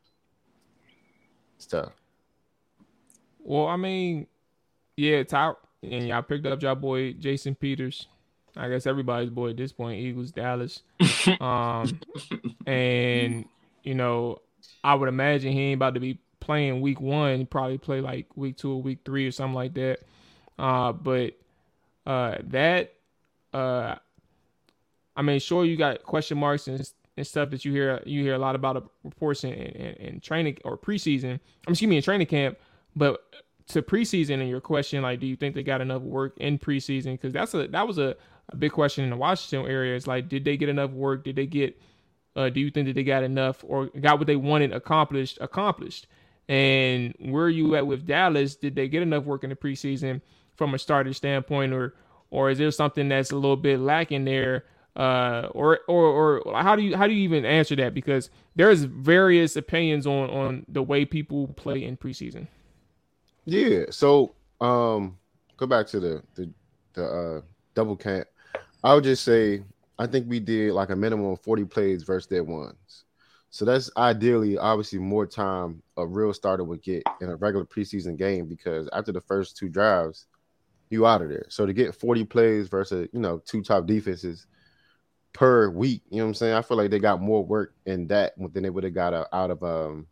It's tough.
Well, I mean, yeah, Ty and y'all picked up y'all boy Jason Peters. I guess everybody's boy at this point, Eagles, Dallas. um, and you know, I would imagine he ain't about to be playing week one. He probably play like week two or week three or something like that. Uh, but uh, that, uh, I mean, sure, you got question marks and. and stuff that you hear you hear a lot about reports in, in, in training or preseason. I'm excuse me in training camp, but to preseason and your question, like, do you think they got enough work in preseason? Because that's a that was a, a big question in the Washington area. It's like, did they get enough work? Did they get? Uh, do you think that they got enough or got what they wanted accomplished? Accomplished? And where are you at with Dallas? Did they get enough work in the preseason from a starter standpoint, or or is there something that's a little bit lacking there? Uh, or, or, or how do you, how do you even answer that? Because there's various opinions on, on the way people play in preseason.
Yeah. So, um, go back to the, the, the, uh, double camp. I would just say, I think we did like a minimum of forty plays versus their ones. So that's ideally, obviously more time a real starter would get in a regular preseason game, because after the first two drives, you out of there. So to get forty plays versus, you know, two top defenses per week, you know what I'm saying? I feel like they got more work in that than they would have got out of um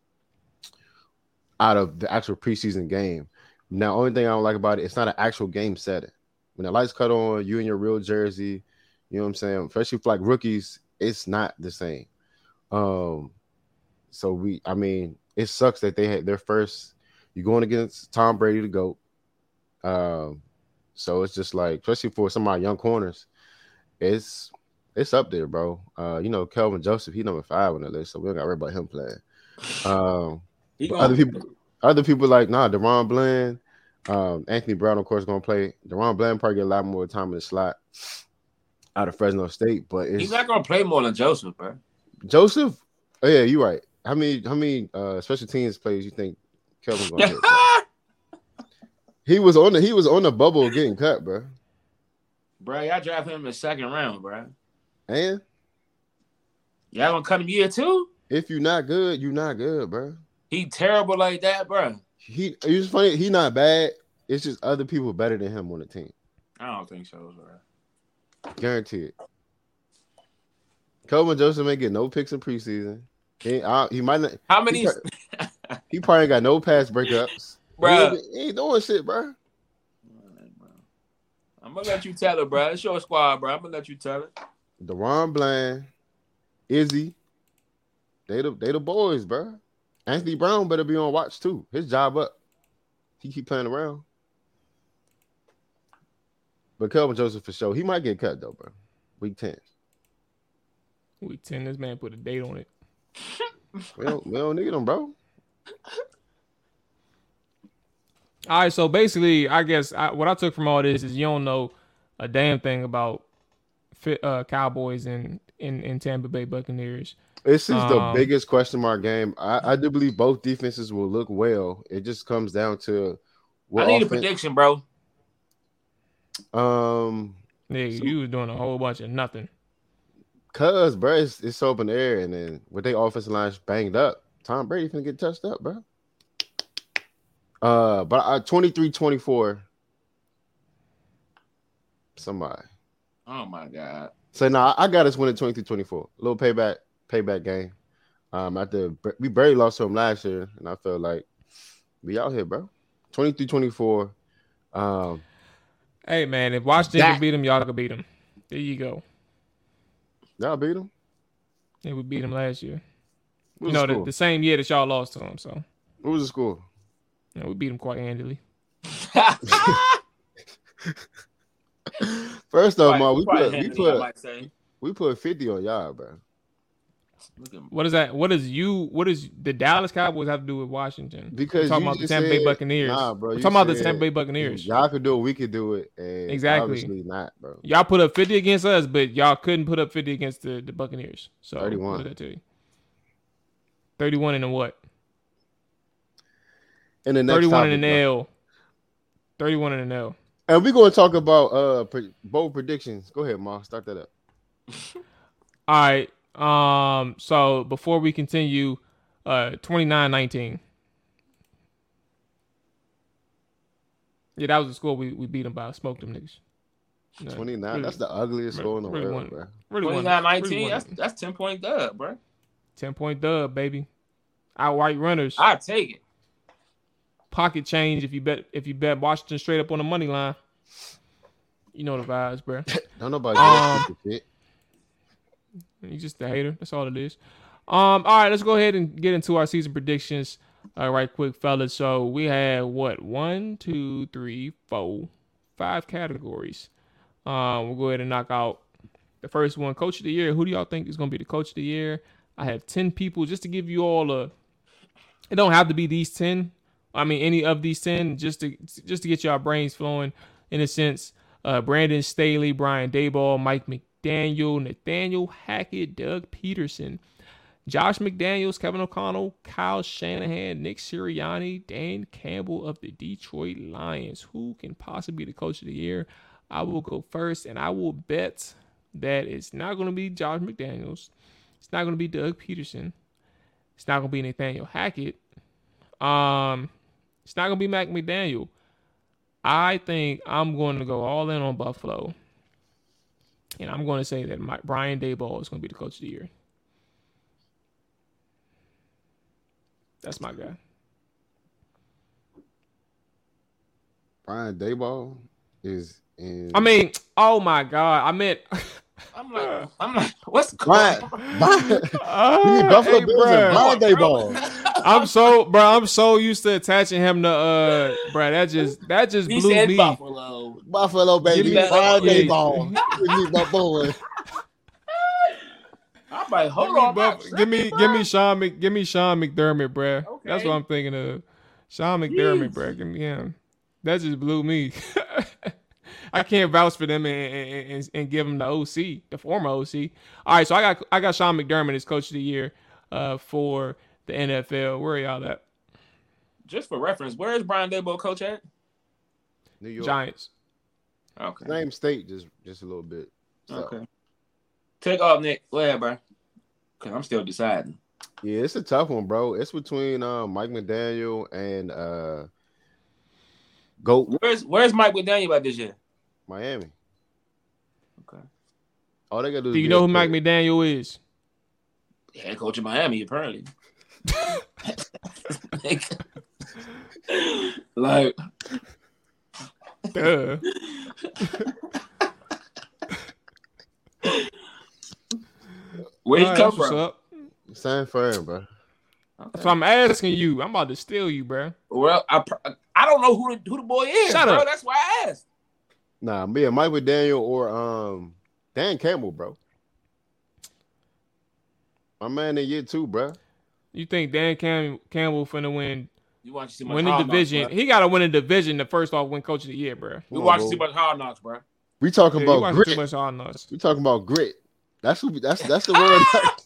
out of the actual preseason game. Now, only thing I don't like about it, it's not an actual game setting. When the lights cut on, you in your real jersey, you know what I'm saying? Especially for like rookies, it's not the same. Um, so we, I mean, it sucks that they had their first. You're going against Tom Brady, the GOAT. Um, so it's just like, especially for some of my young corners, it's. It's up there, bro. Uh, you know, Kelvin Joseph, he number five on the list, so we don't got to worry about him playing. Um, other people, other people like, nah, DeRon Bland, um, Anthony Brown, of course, gonna play. DeRon Bland probably get a lot more time in the slot out of Fresno State, but it's,
he's not gonna play more than Joseph, bro.
Joseph, oh yeah, you're right. How many, how many uh, special teams plays you think Kelvin's gonna hit? He was on the, he was on the bubble getting cut, bro.
Bro, y'all draft him in the second round, bro.
And
y'all gonna cut him year two?
If you're not good, you're not good, bro.
He terrible like that, bro.
He it's funny. He not bad. It's just other people better than him on the team.
I don't think so, bro.
Guaranteed. Kelvin Joseph may get no picks in preseason. He, uh, he might not.
How many?
He, he probably ain't got no pass breakups,
bro.
He, he ain't doing shit, bro.
I'm gonna let you tell it, bro. It's your squad, bro. I'm gonna let you tell it.
DeRon Bland, Izzy, they the they the boys, bro. Anthony Brown better be on watch too. His job up. He keep playing around. But Kelvin Joseph for sure. He might get cut though, bro. Week ten.
Week ten. This man put a date on it.
we don't we don't need him, bro.
All right. So basically, I guess I, what I took from all this is you don't know a damn thing about Uh, Cowboys and in, in Tampa Bay Buccaneers.
This is
um,
the biggest question mark game. I, I do believe both defenses will look well. It just comes down to
what I need offense, a prediction, bro.
Um,
yeah, so, you was doing a whole bunch of nothing.
Cause, bro, it's, it's open air, and then with their offensive line banged up, Tom Brady finna get touched up, bro. Uh, but I twenty-three twenty-four. Somebody.
Oh my God!
So now nah, I got us winning twenty-three twenty-four. A little payback, payback game. Um, after we barely lost to them last year, and I felt like we out here, bro. twenty-three twenty-four. Um,
hey man, if Washington that, can beat them, y'all can beat them. There you go.
Y'all beat them.
Yeah, we beat them last year. You know, the, the same year that y'all lost to them. So
what was the score?
Yeah, we beat them quite handily.
First off,
Right,
Ma, we
right,
put we
Henry, I
put
might say.
we put fifty on y'all, bro.
Look at him.
What is that? What is you? What is the Dallas Cowboys have to do with Washington?
Because
We're talking
you
about the
just
Tampa Bay
said-
Buccaneers.
Nah, bro.
We're
you
talking about the
said
Tampa Bay Buccaneers.
Y'all could do it. We could do it. And
Exactly.
Obviously not, bro.
Y'all put up fifty against us, but y'all couldn't put up fifty against the, the Buccaneers. So
thirty-one.
What did that tell you? thirty-one and a what?
And the next
thirty-one
topic,
and an
bro.
L. thirty-one and an L.
And we're going to talk about uh pre- bold predictions. Go ahead, Ma. Start that up.
All right. Um. So before we continue, uh, twenty-nine nineteen. Yeah, that was the score we, we beat them by. Smoked them niggas. No,
twenty-nine.
really-
That's the ugliest score in the
really
world,
won.
bro.
Really won.
twenty-nine
Really
nineteen.
won.
That's that's ten point dub, bro.
ten point dub, baby. Outright runners.
I take it.
Pocket change if you bet if you bet Washington straight up on the money line. You know the vibes, bro.
Don't nobody
Um,
um, shit.
You just a hater. That's all it is. Um. All right, let's go ahead and get into our season predictions. All right, quick, fellas. So we had what one, two, three, four, five categories. Um, we'll go ahead and knock out the first one. Coach of the year. Who do y'all think is going to be the coach of the year? I have ten people just to give you all a. It don't have to be these ten. I mean, any of these ten, just to just to get y'all brains flowing. In a sense, uh, Brandon Staley, Brian Daboll, Mike McDaniel, Nathaniel Hackett, Doug Peterson, Josh McDaniels, Kevin O'Connell, Kyle Shanahan, Nick Sirianni, Dan Campbell of the Detroit Lions. Who can possibly be the coach of the year? I will go first, and I will bet that it's not going to be Josh McDaniels. It's not going to be Doug Peterson. It's not going to be Nathaniel Hackett. Um, it's not going to be Mac McDaniel. I think I'm going to go all in on Buffalo. And I'm going to say that my, Brian Daboll is going to be the coach of the year. That's my guy.
Brian Daboll is in.
I mean, oh my God. I meant.
I'm like, I'm like, what's
Brian.
going on?
Brian
Uh,
you need Buffalo
hey,
Bills and
bruh.
Brian Daboll.
I'm so, bro. I'm so used to attaching him to, uh, bro. That just, that just
He
blew
said
me.
Buffalo.
Buffalo, baby.
Give me-
Brian
yeah.
Daboll. Give me my boy.
I'm like, hold
Give me,
on,
Buff-
Buff-
give me, give me Sean, Mc, give me Sean McDermott, bro.
Okay.
That's what I'm thinking of. Sean McDermott,
Jeez.
bro. Give me him. That just blew me. I can't vouch for them and, and, and, and give them the O C, the former O C. All right, so I got I got Sean McDermott as coach of the year uh, for the N F L. Where are y'all at?
Just for reference, where is Brian Daboll coach at?
New York.
Giants.
Okay.
Same state, just just a little bit. So,
Okay. Take off, Nick. Go ahead, bro. Cause I'm still deciding.
yeah, it's a tough one, bro. It's between uh, Mike McDaniel and uh, Goat
Where's Where's Mike McDaniel at this year?
Miami.
Okay.
All they gotta do.
Do
is
you
get
know who
a
Mike
pick.
McDaniel is?
Head coach of Miami, apparently. like,
Duh.
where he
All right,
come
that's what's
from?
up.
San Fran, bro.
Okay.
So I'm asking you. I'm about to steal you, bro.
Well, I pr- I don't know who the, who the boy is,
Shut
bro.
up.
That's why I asked.
Nah, me and Mike McDaniel or um Dan Campbell, bro. My man in year two, bro.
You think Dan Cam- Campbell finna win
You watch too much
win the
Hard Knocks,
division?
bro.
He got to win a division to first off win coach of the year, bro.
You
Come
watch
on,
too
bro.
much Hard Knocks, bro.
We talking
Yeah, you
about
watch
grit.
too much hard knocks.
We talking about grit. That's who. That's that's the word.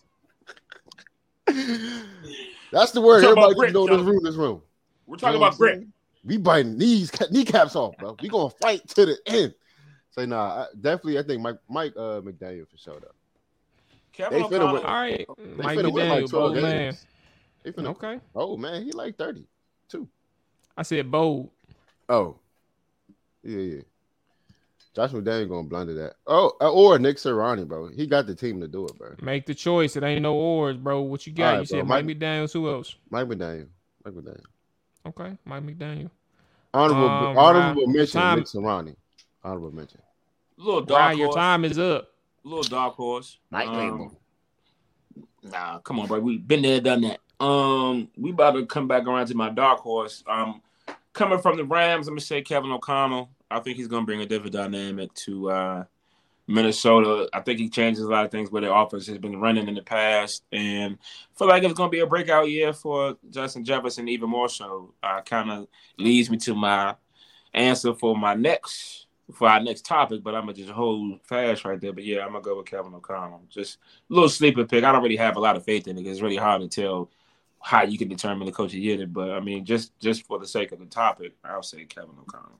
That's the word.
We're talking about
Everybody
grit,
know in this
Joe.
room. This room.
We're
You
talking
know
about
what I'm
grit.
saying? We biting knees, kneecaps off, bro. We gonna fight to the end. Say nah. I, definitely, I think Mike Mike uh, McDaniel for sure though.
Kevin
They finna
O'Connell.
win.
All right,
They
Mike
finna win like
McDaniel,
twelve
bold man.
games. They finna,
Okay,
Oh man, he like thirty.
I said bold.
Oh, yeah, yeah. Josh McDaniel gonna blunder that. Oh, uh, or Nick Sirianni, bro. He got the team to do it, bro.
Make the choice. It ain't no oars, bro. What you got?
All right,
you said
bro.
Mike
Mike-
McDaniels. Who else?
Mike McDaniel. Mike McDaniel.
Okay, Mike McDaniel.
Honorable,
Um,
honorable
Ryan,
mention.
time-
Nick Sirianni. Honorable mention.
Little dark
Ryan, your
horse.
time is up.
Little dark horse.
Mike
Um,
Label.
Nah, come on, bro. We been there, done that. Um, we about to come back around to my dark horse. Um, coming from the Rams, I'm gonna say Kevin O'Connell. I think he's gonna bring a different dynamic to uh, Minnesota. I think he changes a lot of things where their offense has been running in the past, and I feel like it's gonna be a breakout year for Justin Jefferson, even more so. Uh, kind of leads me to my answer for my next for our next topic, but I'm gonna just hold fast right there. But yeah, I'm gonna go with Kevin O'Connell. Just a little sleeper pick. I don't really have a lot of faith in it. It's really hard to tell how you can determine the coach of the year, but I mean, just just for the sake of the topic, I'll say Kevin O'Connell.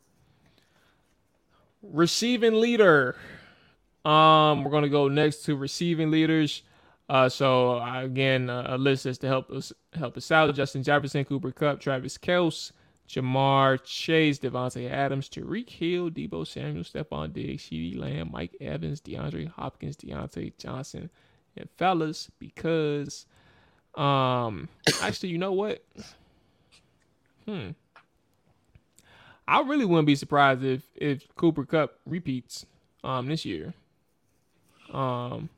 Receiving leader. Um, we're gonna go next to receiving leaders. Uh, so uh, again, uh, a list is to help us help us out: Justin Jefferson, Cooper Kupp, Travis Kelce, Jamar Chase, Devontae Adams, Tyreek Hill, Deebo Samuel, Stephon Diggs, CeeDee Lamb, Mike Evans, DeAndre Hopkins, Deontay Johnson, and fellas, because um, actually, you know what? Hmm. I really wouldn't be surprised if if Cooper Kupp repeats um this year. Um.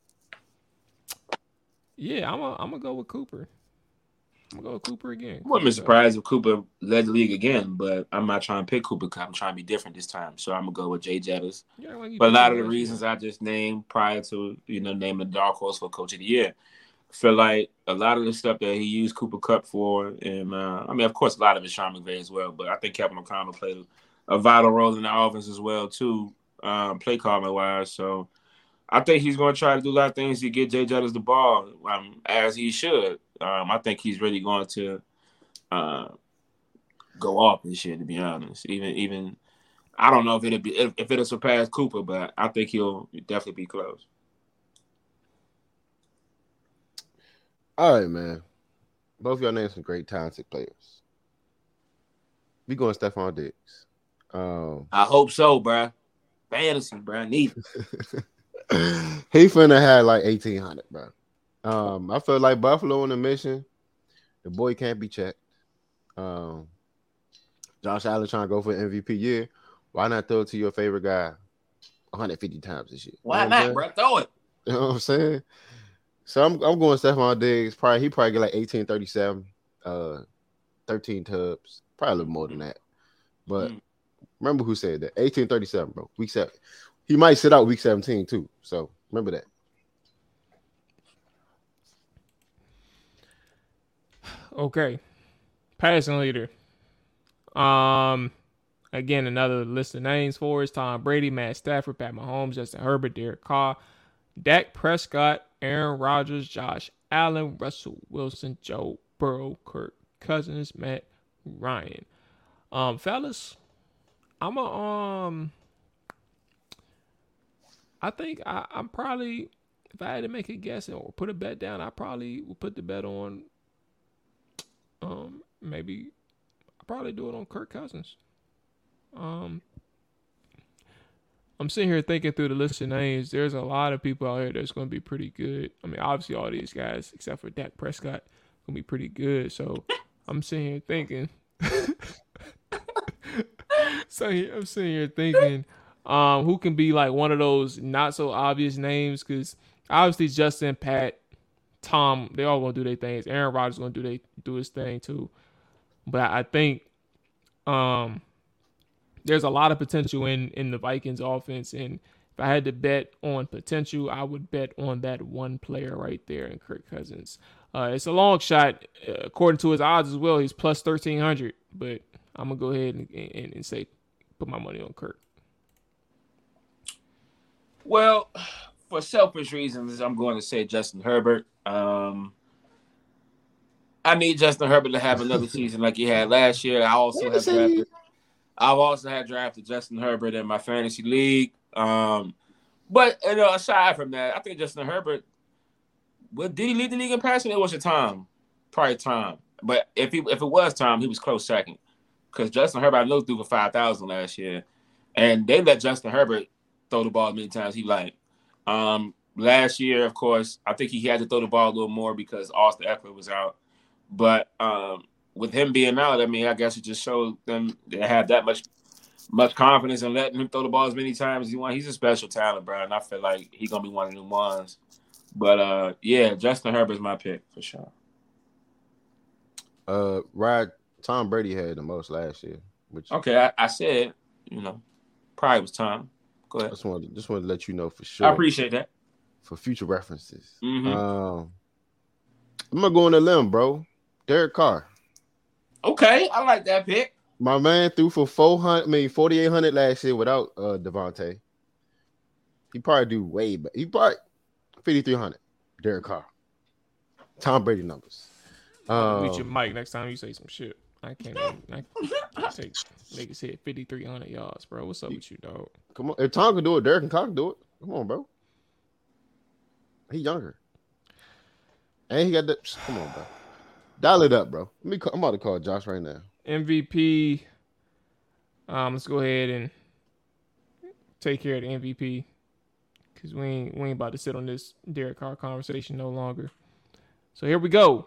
Yeah, I'm a, I'm gonna go with Cooper. I'm gonna go with Cooper again.
I wouldn't be surprised if Cooper led the league again, but I'm not trying to pick Cooper Kupp. I'm trying to be different this time, so I'm gonna go with Jay Jettis. Yeah, like but a lot of the reasons year. I just named prior to you know naming the dark horse for Coach of the Year, I feel like a lot of the stuff that he used Cooper Kupp for, and uh, I mean, of course, a lot of it Sean McVay as well, but I think Kevin O'Connell played a vital role in the offense as well too, um, play calling wise. So I think he's going to try to do a lot of things to get Jay Jettis the ball, um, as he should. Um, I think he's really going to uh, go off this year, to be honest. Even, even I don't know if it'll be if, if it'll surpass Cooper, but I think he'll definitely be close.
All right, man. Both of y'all named some great talented players. We going Stephon Diggs. Um,
I hope so, bro. Fantasy, bro. Need it.
He finna have like eighteen hundred, bro. Um, I feel like Buffalo on a mission. The boy can't be checked. Um, Josh Allen trying to go for M V P year. Why not throw it to your favorite guy one hundred fifty times this year?
Why you know not, bro? Throw it.
You know what I'm saying? So I'm I'm going Stephon Diggs. Probably he probably get like eighteen thirty-seven, uh, thirteen tubs, probably a little more than that. But mm. remember who said that? eighteen thirty-seven, bro. Week seven. He might sit out week seventeen too. So remember that.
Okay. Passing leader. Um again, another list of names for us: Tom Brady, Matt Stafford, Pat Mahomes, Justin Herbert, Derek Carr, Dak Prescott, Aaron Rodgers, Josh Allen, Russell Wilson, Joe Burrow, Kirk Cousins, Matt Ryan. Um, fellas, I'm a um I think I, I'm probably, if I had to make a guess or put a bet down, I probably would put the bet on, um, maybe, I'd probably do it on Kirk Cousins. Um, I'm sitting here thinking through the list of names. There's a lot of people out here that's going to be pretty good. I mean, obviously all these guys, except for Dak Prescott, going to be pretty good. So I'm sitting here thinking, so I'm sitting here thinking, Um, who can be like one of those not so obvious names? Because obviously Justin, Pat, Tom, they all gonna do their things. Aaron Rodgers gonna do they do his thing too. But I think um, there's a lot of potential in in the Vikings offense, and if I had to bet on potential, I would bet on that one player right there in Kirk Cousins. Uh, it's a long shot, uh, according to his odds as well. He's plus thirteen hundred, but I'm gonna go ahead and, and, and say put my money on Kirk.
Well, for selfish reasons, I'm going to say Justin Herbert. Um, I need Justin Herbert to have another season like he had last year. I also have drafted. I've also had drafted Justin Herbert in my fantasy league. Um, but you know, aside from that, I think Justin Herbert. Well, did he lead the league in passing? It was a Tom, probably Tom. But if he if it was Tom, he was close second because Justin Herbert I know threw for five thousand last year, and they let Justin Herbert throw the ball many times he liked. Um, last year, of course, I think he had to throw the ball a little more because Austin Eckler was out. But um, with him being out, I mean, I guess it just showed them they have that much much confidence in letting him throw the ball as many times as he wants. He's a special talent, bro, and I feel like he's going to be one of the ones. But, uh, yeah, Justin Herbert's my pick for sure.
Uh, Rod, Tom Brady had the most last year. Which
okay, I, I said, you know, probably was Tom. Go ahead.
Just wanted, just wanted to let you know for sure.
I appreciate that.
For future references.
Mm-hmm.
Um, I'm gonna go on a limb, bro. Derek Carr.
Okay, I like that pick.
My man threw for four hundred, I mean forty-eight hundred last year without uh, Devontae. He probably do way better. He probably fifty-three hundred. Derek Carr. Tom Brady numbers. Um,
Meet your mic next time you say some shit. I can't even, I say niggas hit fifty-three hundred yards, bro. What's up with you, dog?
Come on. If Tom can do it, Derek and Carr can do it. Come on, bro. He younger. And he got the come on, bro. Dial it up, bro. Let me call, I'm about to call Josh right now.
M V P. Um, let's go ahead and take care of the M V P. Cause we ain't we ain't about to sit on this Derek Carr conversation no longer. So here we go.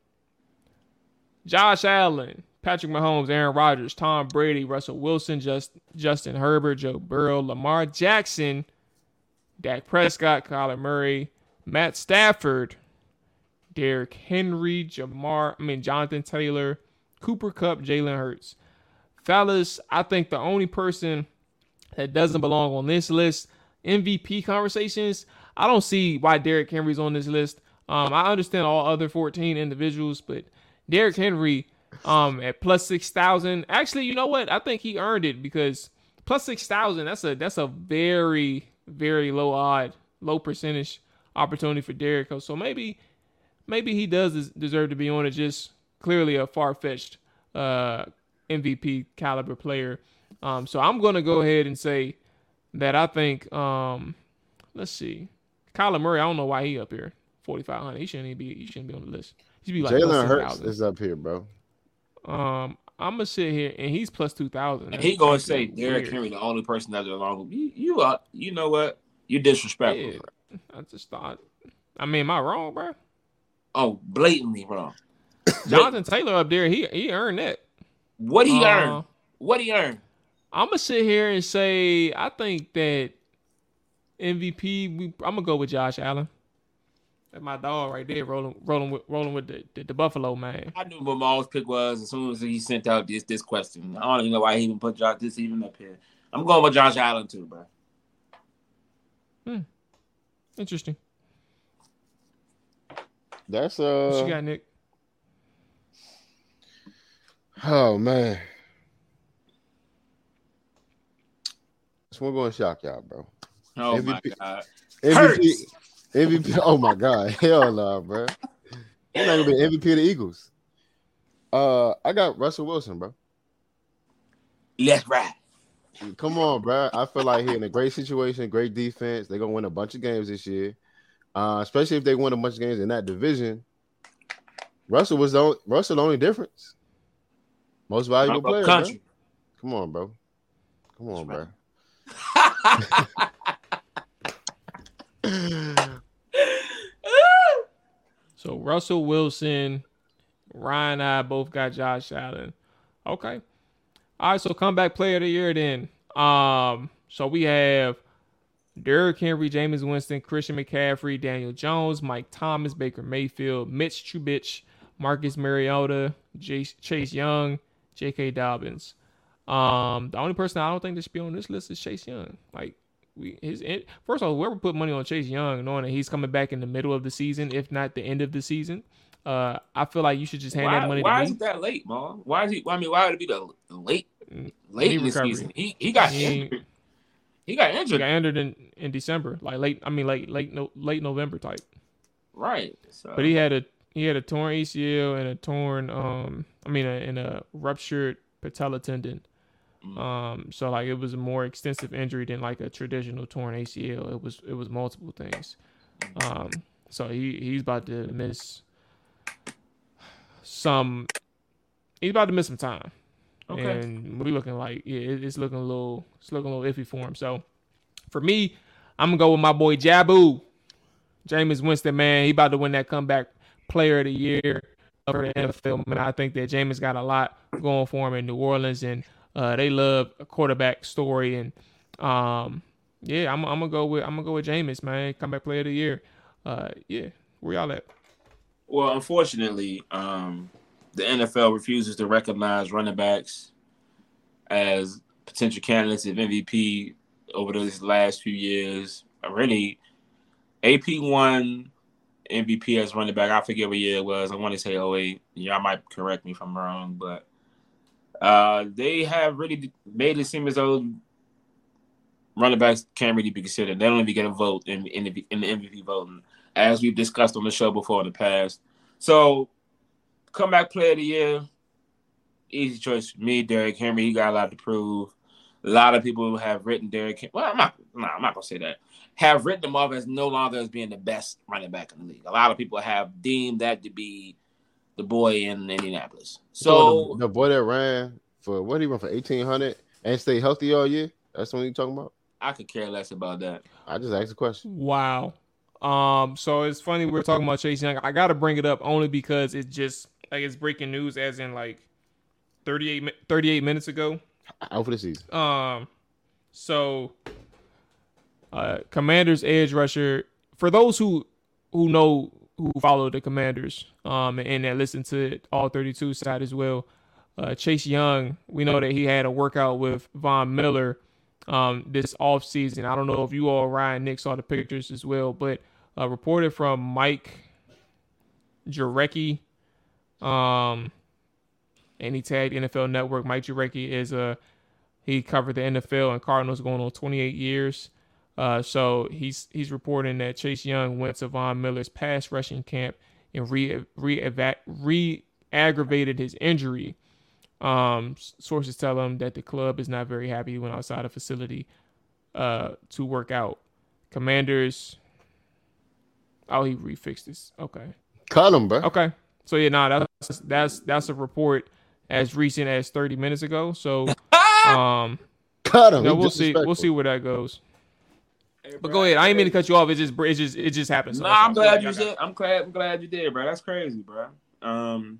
Josh Allen, Patrick Mahomes, Aaron Rodgers, Tom Brady, Russell Wilson, Just, Justin Herbert, Joe Burrow, Lamar Jackson, Dak Prescott, Kyler Murray, Matt Stafford, Derrick Henry, Jamar, I mean Jonathan Taylor, Cooper Kupp, Jalen Hurts. Fellas, I think the only person that doesn't belong on this list, M V P conversations, I don't see why Derrick Henry's on this list. Um, I understand all other fourteen individuals, but Derrick Henry um, at plus six thousand. Actually, you know what? I think he earned it because plus six thousand, that's a that's a very, very low odd, low percentage opportunity for Derrick. So maybe maybe he does deserve to be on it. Just clearly a far-fetched uh, M V P caliber player. Um, so I'm going to go ahead and say that I think, um, let's see, Kyler Murray, I don't know why he up here, forty-five hundred. He shouldn't be, he shouldn't be on the list. He should be like
Jalen Hurts is up here, bro.
Um, I'm going to sit here, and he's plus two thousand.
And he going to say Derrick Henry, the only person that's along. You, you are, you know what? You're disrespectful.
Yeah, I just thought, I mean, am I wrong, bro?
Oh, blatantly wrong.
Jonathan Taylor up there, he he earned that.
What he
uh,
earned? What he earned?
I'm gonna sit here and say I think that M V P. We, I'm gonna go with Josh Allen. That's my dog right there, rolling, rolling with, rolling with the, the, the Buffalo man.
I knew what Maul's pick was as soon as he sent out this this question. I don't even know why he even put Josh this even up here. I'm going with Josh Allen too, bro.
Hmm. Interesting.
That's uh.
What you got, Nick?
Oh man. This one going to shock y'all, bro.
Oh
M V P,
my god.
M V P, M V P. Oh my god. Hell no, bro. He's not gonna be M V P of the Eagles. Uh, I got Russell Wilson, bro.
Let's ride.
Come on, bro. I feel like he's in a great situation, great defense. They're gonna win a bunch of games this year. Uh, especially if they win a bunch of games in that division. Russell was the only, Russell the only difference. Most valuable player. Bro. Come on, bro. Come on, bro.
So Russell Wilson, Ryan and I both got Josh Allen. Okay. All right, so comeback player of the year then. Um, so we have Derrick Henry, Jameis Winston, Christian McCaffrey, Daniel Jones, Mike Thomas, Baker Mayfield, Mitch Trubisky, Marcus Mariota, J- Chase Young, J K. Dobbins. Um, the only person I don't think that should be on this list is Chase Young. Like, we his first of all, whoever put money on Chase Young, knowing that he's coming back in the middle of the season, if not the end of the season, uh, I feel like you should just hand
why,
that money
why
to me.
Why is it that late, Mom? Why is he? I mean, why would it be the late, late
Knee
in the
recovery.
season? He he got
He-
injured. He got injured.
He got injured in, in December, like late. I mean, like late no, late November type.
Right. So.
But he had a he had a torn A C L and a torn um I mean a, and a ruptured patella tendon. Um so like it was a more extensive injury than like a traditional torn A C L. It was it was multiple things. Um so he he's about to miss some he's about to miss some time.
Okay.
And we looking like yeah, it, it's looking a little it's looking a little iffy for him. So for me, I'm gonna go with my boy Jabu. Jameis Winston, man, he about to win that comeback player of the year for the N F L. Man, I think that Jameis got a lot going for him in New Orleans, and uh, they love a quarterback story. And um, yeah, I'm, I'm gonna go with I'm gonna go with Jameis, man, comeback player of the year. Uh, yeah, where y'all at?
Well, unfortunately, um, the N F L refuses to recognize running backs as potential candidates of M V P over those last few years. Really, A P won M V P as running back. I forget what year it was. I want to say oh eight. Y'all might correct me if I'm wrong, but uh, they have really made it seem as though running backs can't really be considered. They don't even get a vote in, in, the, in the M V P voting, as we've discussed on the show before in the past. So, comeback player of the year, easy choice for me, Derrick Henry. He got a lot to prove. A lot of people have written Derrick Henry. Well, I'm not, no, I'm not going to say that. Have written him off as no longer as being the best running back in the league. A lot of people have deemed that to be the boy in Indianapolis. So,
the, the boy that ran for, what did he run for, eighteen hundred and stay healthy all year? That's what you're talking about?
I could care less about that.
I just asked a question.
Wow. Um, so it's funny we're talking about Chase Young. I got to bring it up only because it's just like it's breaking news as in like thirty-eight, thirty-eight minutes ago.
Out for the season.
Um, so uh, Commanders edge rusher, for those who who know who follow the Commanders um and that listen to all thirty-two side as well, uh, Chase Young, we know that he had a workout with Von Miller um this off season. I don't know if you all, Ryan, Nick, saw the pictures as well, but uh, reported from Mike Jurecki, um, and he tagged N F L Network. Mike Jurecki is a uh, he covered the N F L and Cardinals going on twenty-eight years. Uh, so he's he's reporting that Chase Young went to Von Miller's pass rushing camp and re re re aggravated his injury. Um, sources tell him that the club is not very happy. He went outside the facility uh, to work out. Commanders. Oh, he refixed this. Okay.
Cut him, bro.
Okay. So yeah, nah, that's that's that's a report as recent as thirty minutes ago. So um,
cut him.
You know, we'll see. We'll see where that goes. Hey, but go ahead. I ain't mean to cut you off. It just it just it just happened.
So nah, I'm glad you did. I'm glad. I'm glad you did, bro. That's crazy, bro. Um,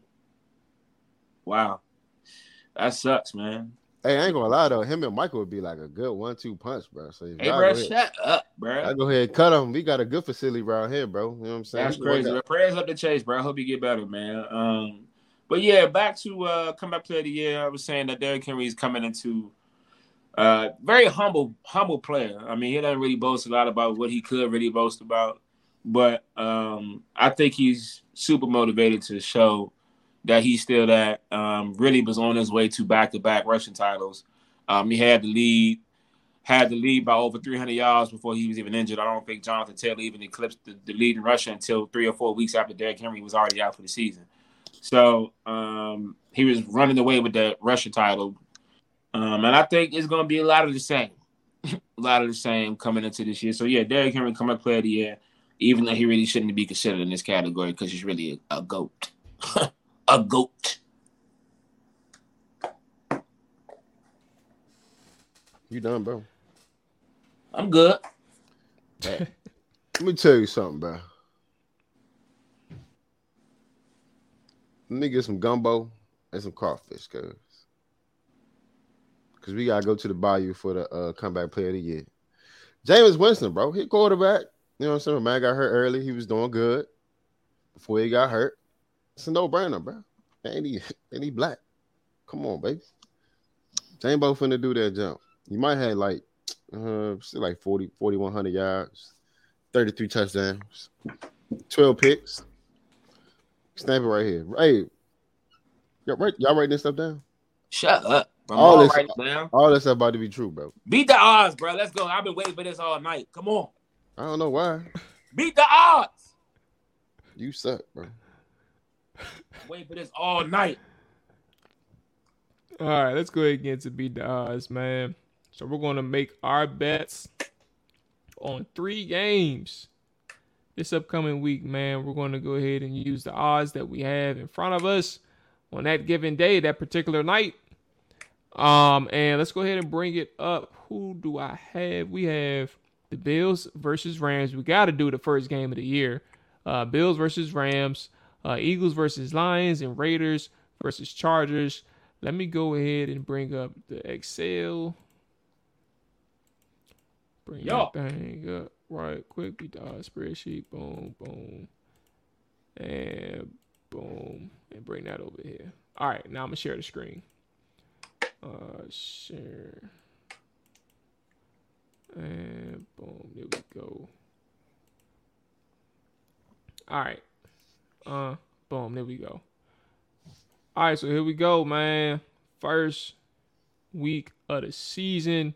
wow. That sucks, man.
Hey, I ain't gonna lie though. Him and Michael would be like a good one-two punch, bro. So
hey, bro, shut up, bro.
I go ahead and cut him. We got a good facility around here, bro. You know what I'm saying?
That's crazy. Bro. Prayers up to Chase, bro. I hope you get better, man. Um, but yeah, back to uh, comeback player of the year. I was saying that Derrick Henry is coming into uh very humble, humble player. I mean, he doesn't really boast a lot about what he could really boast about, but um, I think he's super motivated to show that he's still that, um, really was on his way to back-to-back rushing titles. Um, he had the lead, had the lead by over three hundred yards before he was even injured. I don't think Jonathan Taylor even eclipsed the, the lead in rushing until three or four weeks after Derrick Henry was already out for the season. So um, he was running away with the rushing title. Um, and I think it's going to be a lot of the same. a lot of the same coming into this year. So, yeah, Derrick Henry coming player of the year, even though he really shouldn't be considered in this category because he's really a, a GOAT. A goat.
You done, bro?
I'm good.
Hey, let me tell you something, bro. Let me get some gumbo and some crawfish, cuz. Because we got to go to the bayou for the uh, comeback player of the year. Jameis Winston, bro. He quarterback. You know what I'm saying? Man got hurt early. He was doing good before he got hurt. It's a no-brainer, bro. Ain't he, ain't he black? Come on, baby. Jambo finna do that jump. You might have like, uh, like forty, forty-one hundred yards, thirty-three touchdowns, twelve picks. Snap it right here. Hey, y'all, write, y'all writing this stuff down?
Shut up. I'm
all, this,
right down.
all this stuff about to be true, bro.
Beat the odds, bro. Let's go. I've been waiting for this all night. Come on.
I don't know why.
Beat the odds.
You suck, bro.
Wait for this all night.
All right, let's go ahead and get to beat the odds, man. So we're going to make our bets on three games this upcoming week, man. We're going to go ahead and use the odds that we have in front of us on that given day, that particular night. Um, and let's go ahead and bring it up. Who do I have? We have the Bills versus Rams. We got to do the first game of the year. Uh, Bills versus Rams. Uh, Eagles versus Lions, and Raiders versus Chargers. Let me go ahead and bring up the Excel. Bring Yo. that thing up right quick. Beat the odds spreadsheet. Boom, boom. And Boom. And bring that over here. All right, now I'm gonna share the screen. Uh, share. And boom, there we go. All right. Uh, boom, there we go. All right, so here we go, man. First week of the season.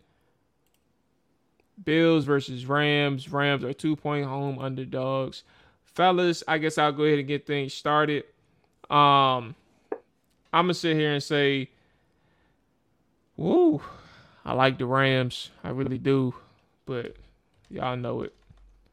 Bills versus Rams. Rams are two-point home underdogs. Fellas, I guess I'll go ahead and get things started. Um, I'm going to sit here and say, woo, I like the Rams. I really do. But y'all know it.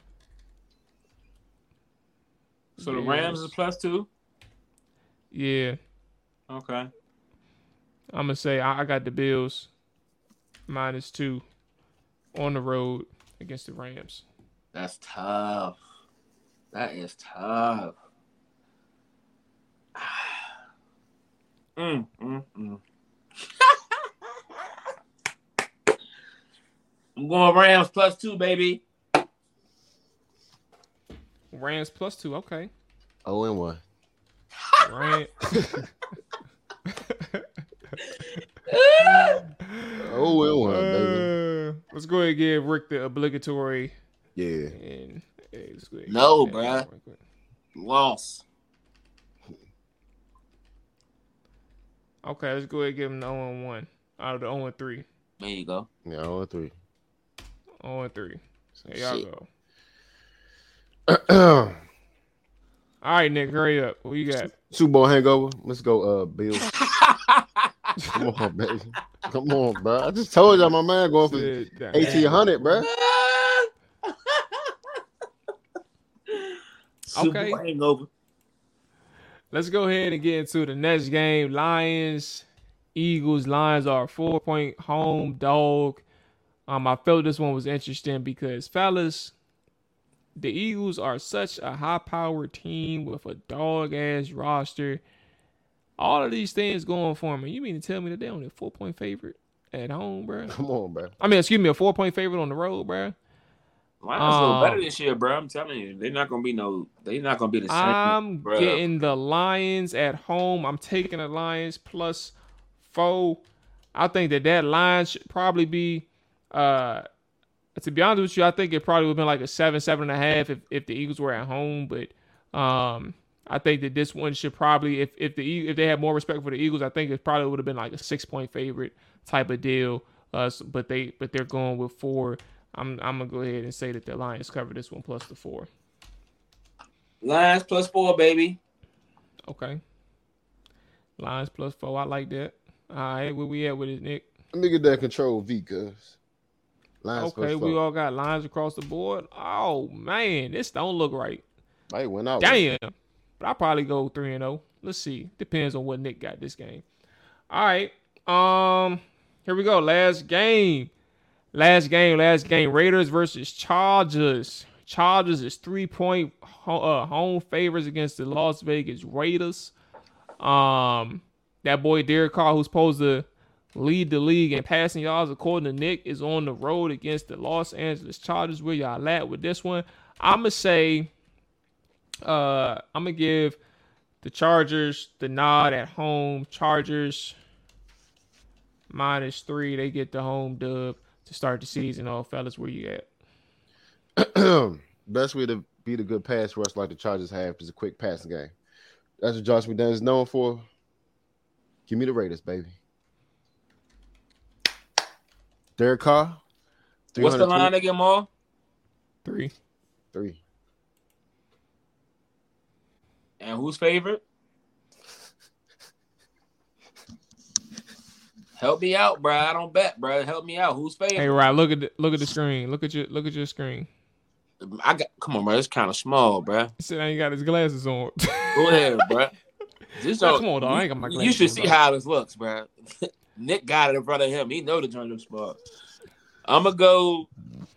So the Rams is plus two?
Yeah.
Okay.
I'm going to say I, I got the Bills minus two on the road against the Rams.
That's tough. That is tough. mm, mm, mm. I'm going Rams plus two, baby.
Rams plus two, okay.
Oh and one.
Rams.
Oh and one, baby.
Uh, let's go ahead and give Rick the obligatory.
Yeah.
And hey, let's go ahead and
No,
get that
bruh.
real quick.
Loss.
Okay, let's go ahead and give him the oh and one out of the oh and three.
There you go.
Yeah, oh and three.
oh and three. There y'all
Shit.
go. All right, Nick, hurry up. What you got?
Super Bowl hangover. Let's go, uh, Bills. Come on, baby. Come on, bro. I just told y'all my man going for
Sit down.
eighteen hundred, bro.
Okay.
Super hangover.
Let's go ahead and get into the next game. Lions, Eagles. Lions are a four-point home dog. Um, I felt this one was interesting because, fellas, the Eagles are such a high-powered team with a dog-ass roster. All of these things going for me. You mean to tell me that they're only a four-point favorite at home, bro?
Come on, bro.
I mean, excuse me, a four-point favorite on the road, bro?
Lions a little
Um,
better this year, bro. I'm telling you, they're not gonna be no. They're not gonna be the same.
I'm
bro.
getting the Lions at home. I'm taking the Lions plus four. I think that that line should probably be, uh, to be honest with you, I think it probably would have been like a seven, seven and a half if, if the Eagles were at home. But um, I think that this one should probably, if if the E- if they had more respect for the Eagles, I think it probably would have been like a six point favorite type of deal. Uh, so- but they but they're going with four. I'm I'm gonna go ahead and say that the Lions cover this one plus the four.
Lions plus four, baby.
Okay. Lions plus four. I like that. All right, where we at with it, Nick?
Let me get that control V, cuz. Lions
Okay,
plus
we
four.
all got lines across the board. Oh man, this don't look right.
Might win out.
Damn. But I'll probably go three and oh. Let's see. Depends on what Nick got this game. All right. Um, here we go. Last game. Last game, last game. Raiders versus Chargers. Chargers is three-point ho- uh, home favorites against the Las Vegas Raiders. Um, that boy Derek Carr, who's supposed to lead the league in passing yards, according to Nick, is on the road against the Los Angeles Chargers. Where y'all at with this one? I'm gonna say, uh, I'm gonna give the Chargers the nod at home. Chargers minus three. They get the home dub to start the season off. Fellas, where you at?
Best way to beat a good pass rush like the Chargers have is a quick passing game. That's what Josh McDaniels is known for. Give me the Raiders, baby. Derek Carr.
What's the line again, Maul?
Three.
Three.
And who's favorite? Help me out, bro. I don't bet, bro. Help me out. Who's favorite?
Hey, Rod, look at the, look at the screen. Look at your look at your screen.
I got. Come on, bro. It's kind of small, bro.
He said I ain't got his glasses on.
Go ahead, bro. Just
Nah,
don't-
come on, dog. I ain't got my
You
glasses
should
on,
see
dog.
how this looks, bro. Nick got it in front of him. He know the joint is small. I'm gonna go.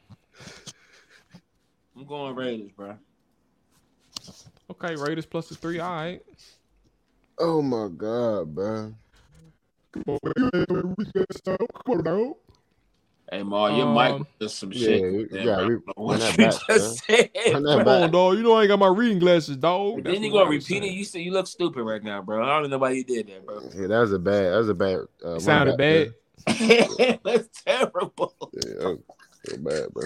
I'm going Raiders, bro.
Okay, Raiders plus the three. All right.
Oh my God, bro.
Hey, Ma, your
Um,
mic was some shit.
yeah, we-
man,
yeah,
bro.
we-
I don't know
run
what
that
you
back,
just said.
Run that
Come
back.
on, dog. You know I ain't got my reading glasses, dog.
And
That's
then you
what
gonna
I was
repeat it.
saying.
You say you look stupid right now, bro. I don't know why you did that, bro.
Yeah, that was a bad. That was a bad. Uh,
It sounded
run back
bad.
there.
That's terrible.
Yeah, that was so bad, bro.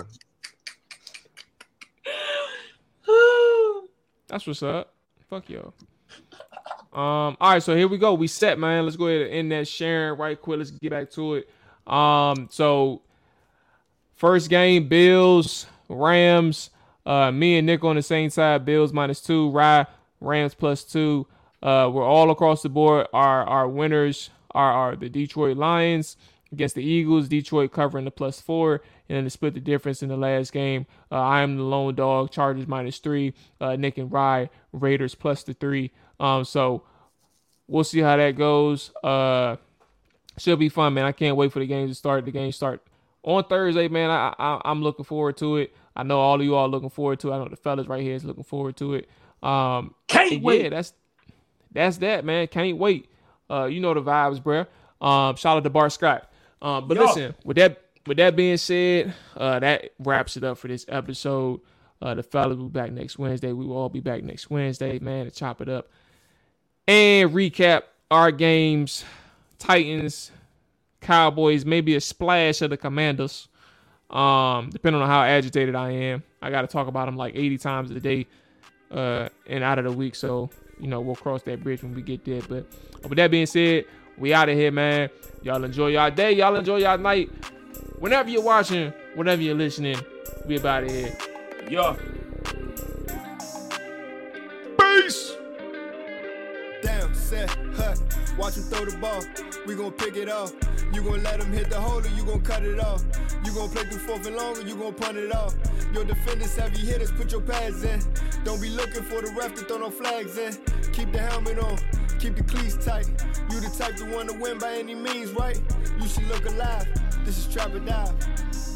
That's what's up. Fuck y'all. Um, all right, so here we go. We set, man. Let's go ahead and end that sharing right quick. Let's get back to it. Um, so first game, Bills, Rams. Uh, me and Nick on the same side. Bills minus two. Rye, Rams plus two. Uh, we're all across the board. Our our winners are, are the Detroit Lions against the Eagles. Detroit covering the plus four. And then to split the difference in the last game, uh, I am the lone dog. Chargers minus three. Uh, Nick and Rye, Raiders plus the three. Um, so we'll see how that goes. Uh, should be fun, man. I can't wait for the game to start. The game start on Thursday, man. I, I I'm looking forward to it. I know all of you all looking forward to it. I know the fellas right here is looking forward to it. Um,
Can't
yeah,
wait.
that's that's that, man. Can't wait. Uh, you know the vibes, bruh. Um, shout out to Bart Scott. Um, but
Yo.
listen, with that with that being said, uh, that wraps it up for this episode. Uh, the fellas will be back next Wednesday. We will all be back next Wednesday, man, to chop it up and recap our games. Titans, Cowboys, maybe a splash of the Commanders. Um, depending on how agitated I am. I got to talk about them like eighty times a day uh, and out of the week. So, you know, we'll cross that bridge when we get there. But with that being said, we out of here, man. Y'all enjoy y'all day. Y'all enjoy y'all night. Whenever you're watching, whenever you're listening, we about here.
Yo.
Peace.
Damn, set, hut, watch him throw the ball. We gon' pick it off. You gon' let him hit the hole or you gon' cut it off. You gon' play through fourth and long or you gon' punt it off. Your defenders, heavy hitters, put your pads in. Don't be looking for the ref to throw no flags in. Keep the helmet on, keep the cleats tight. You the type to want to win by any means, right? You should look alive. This is Trap or Dive.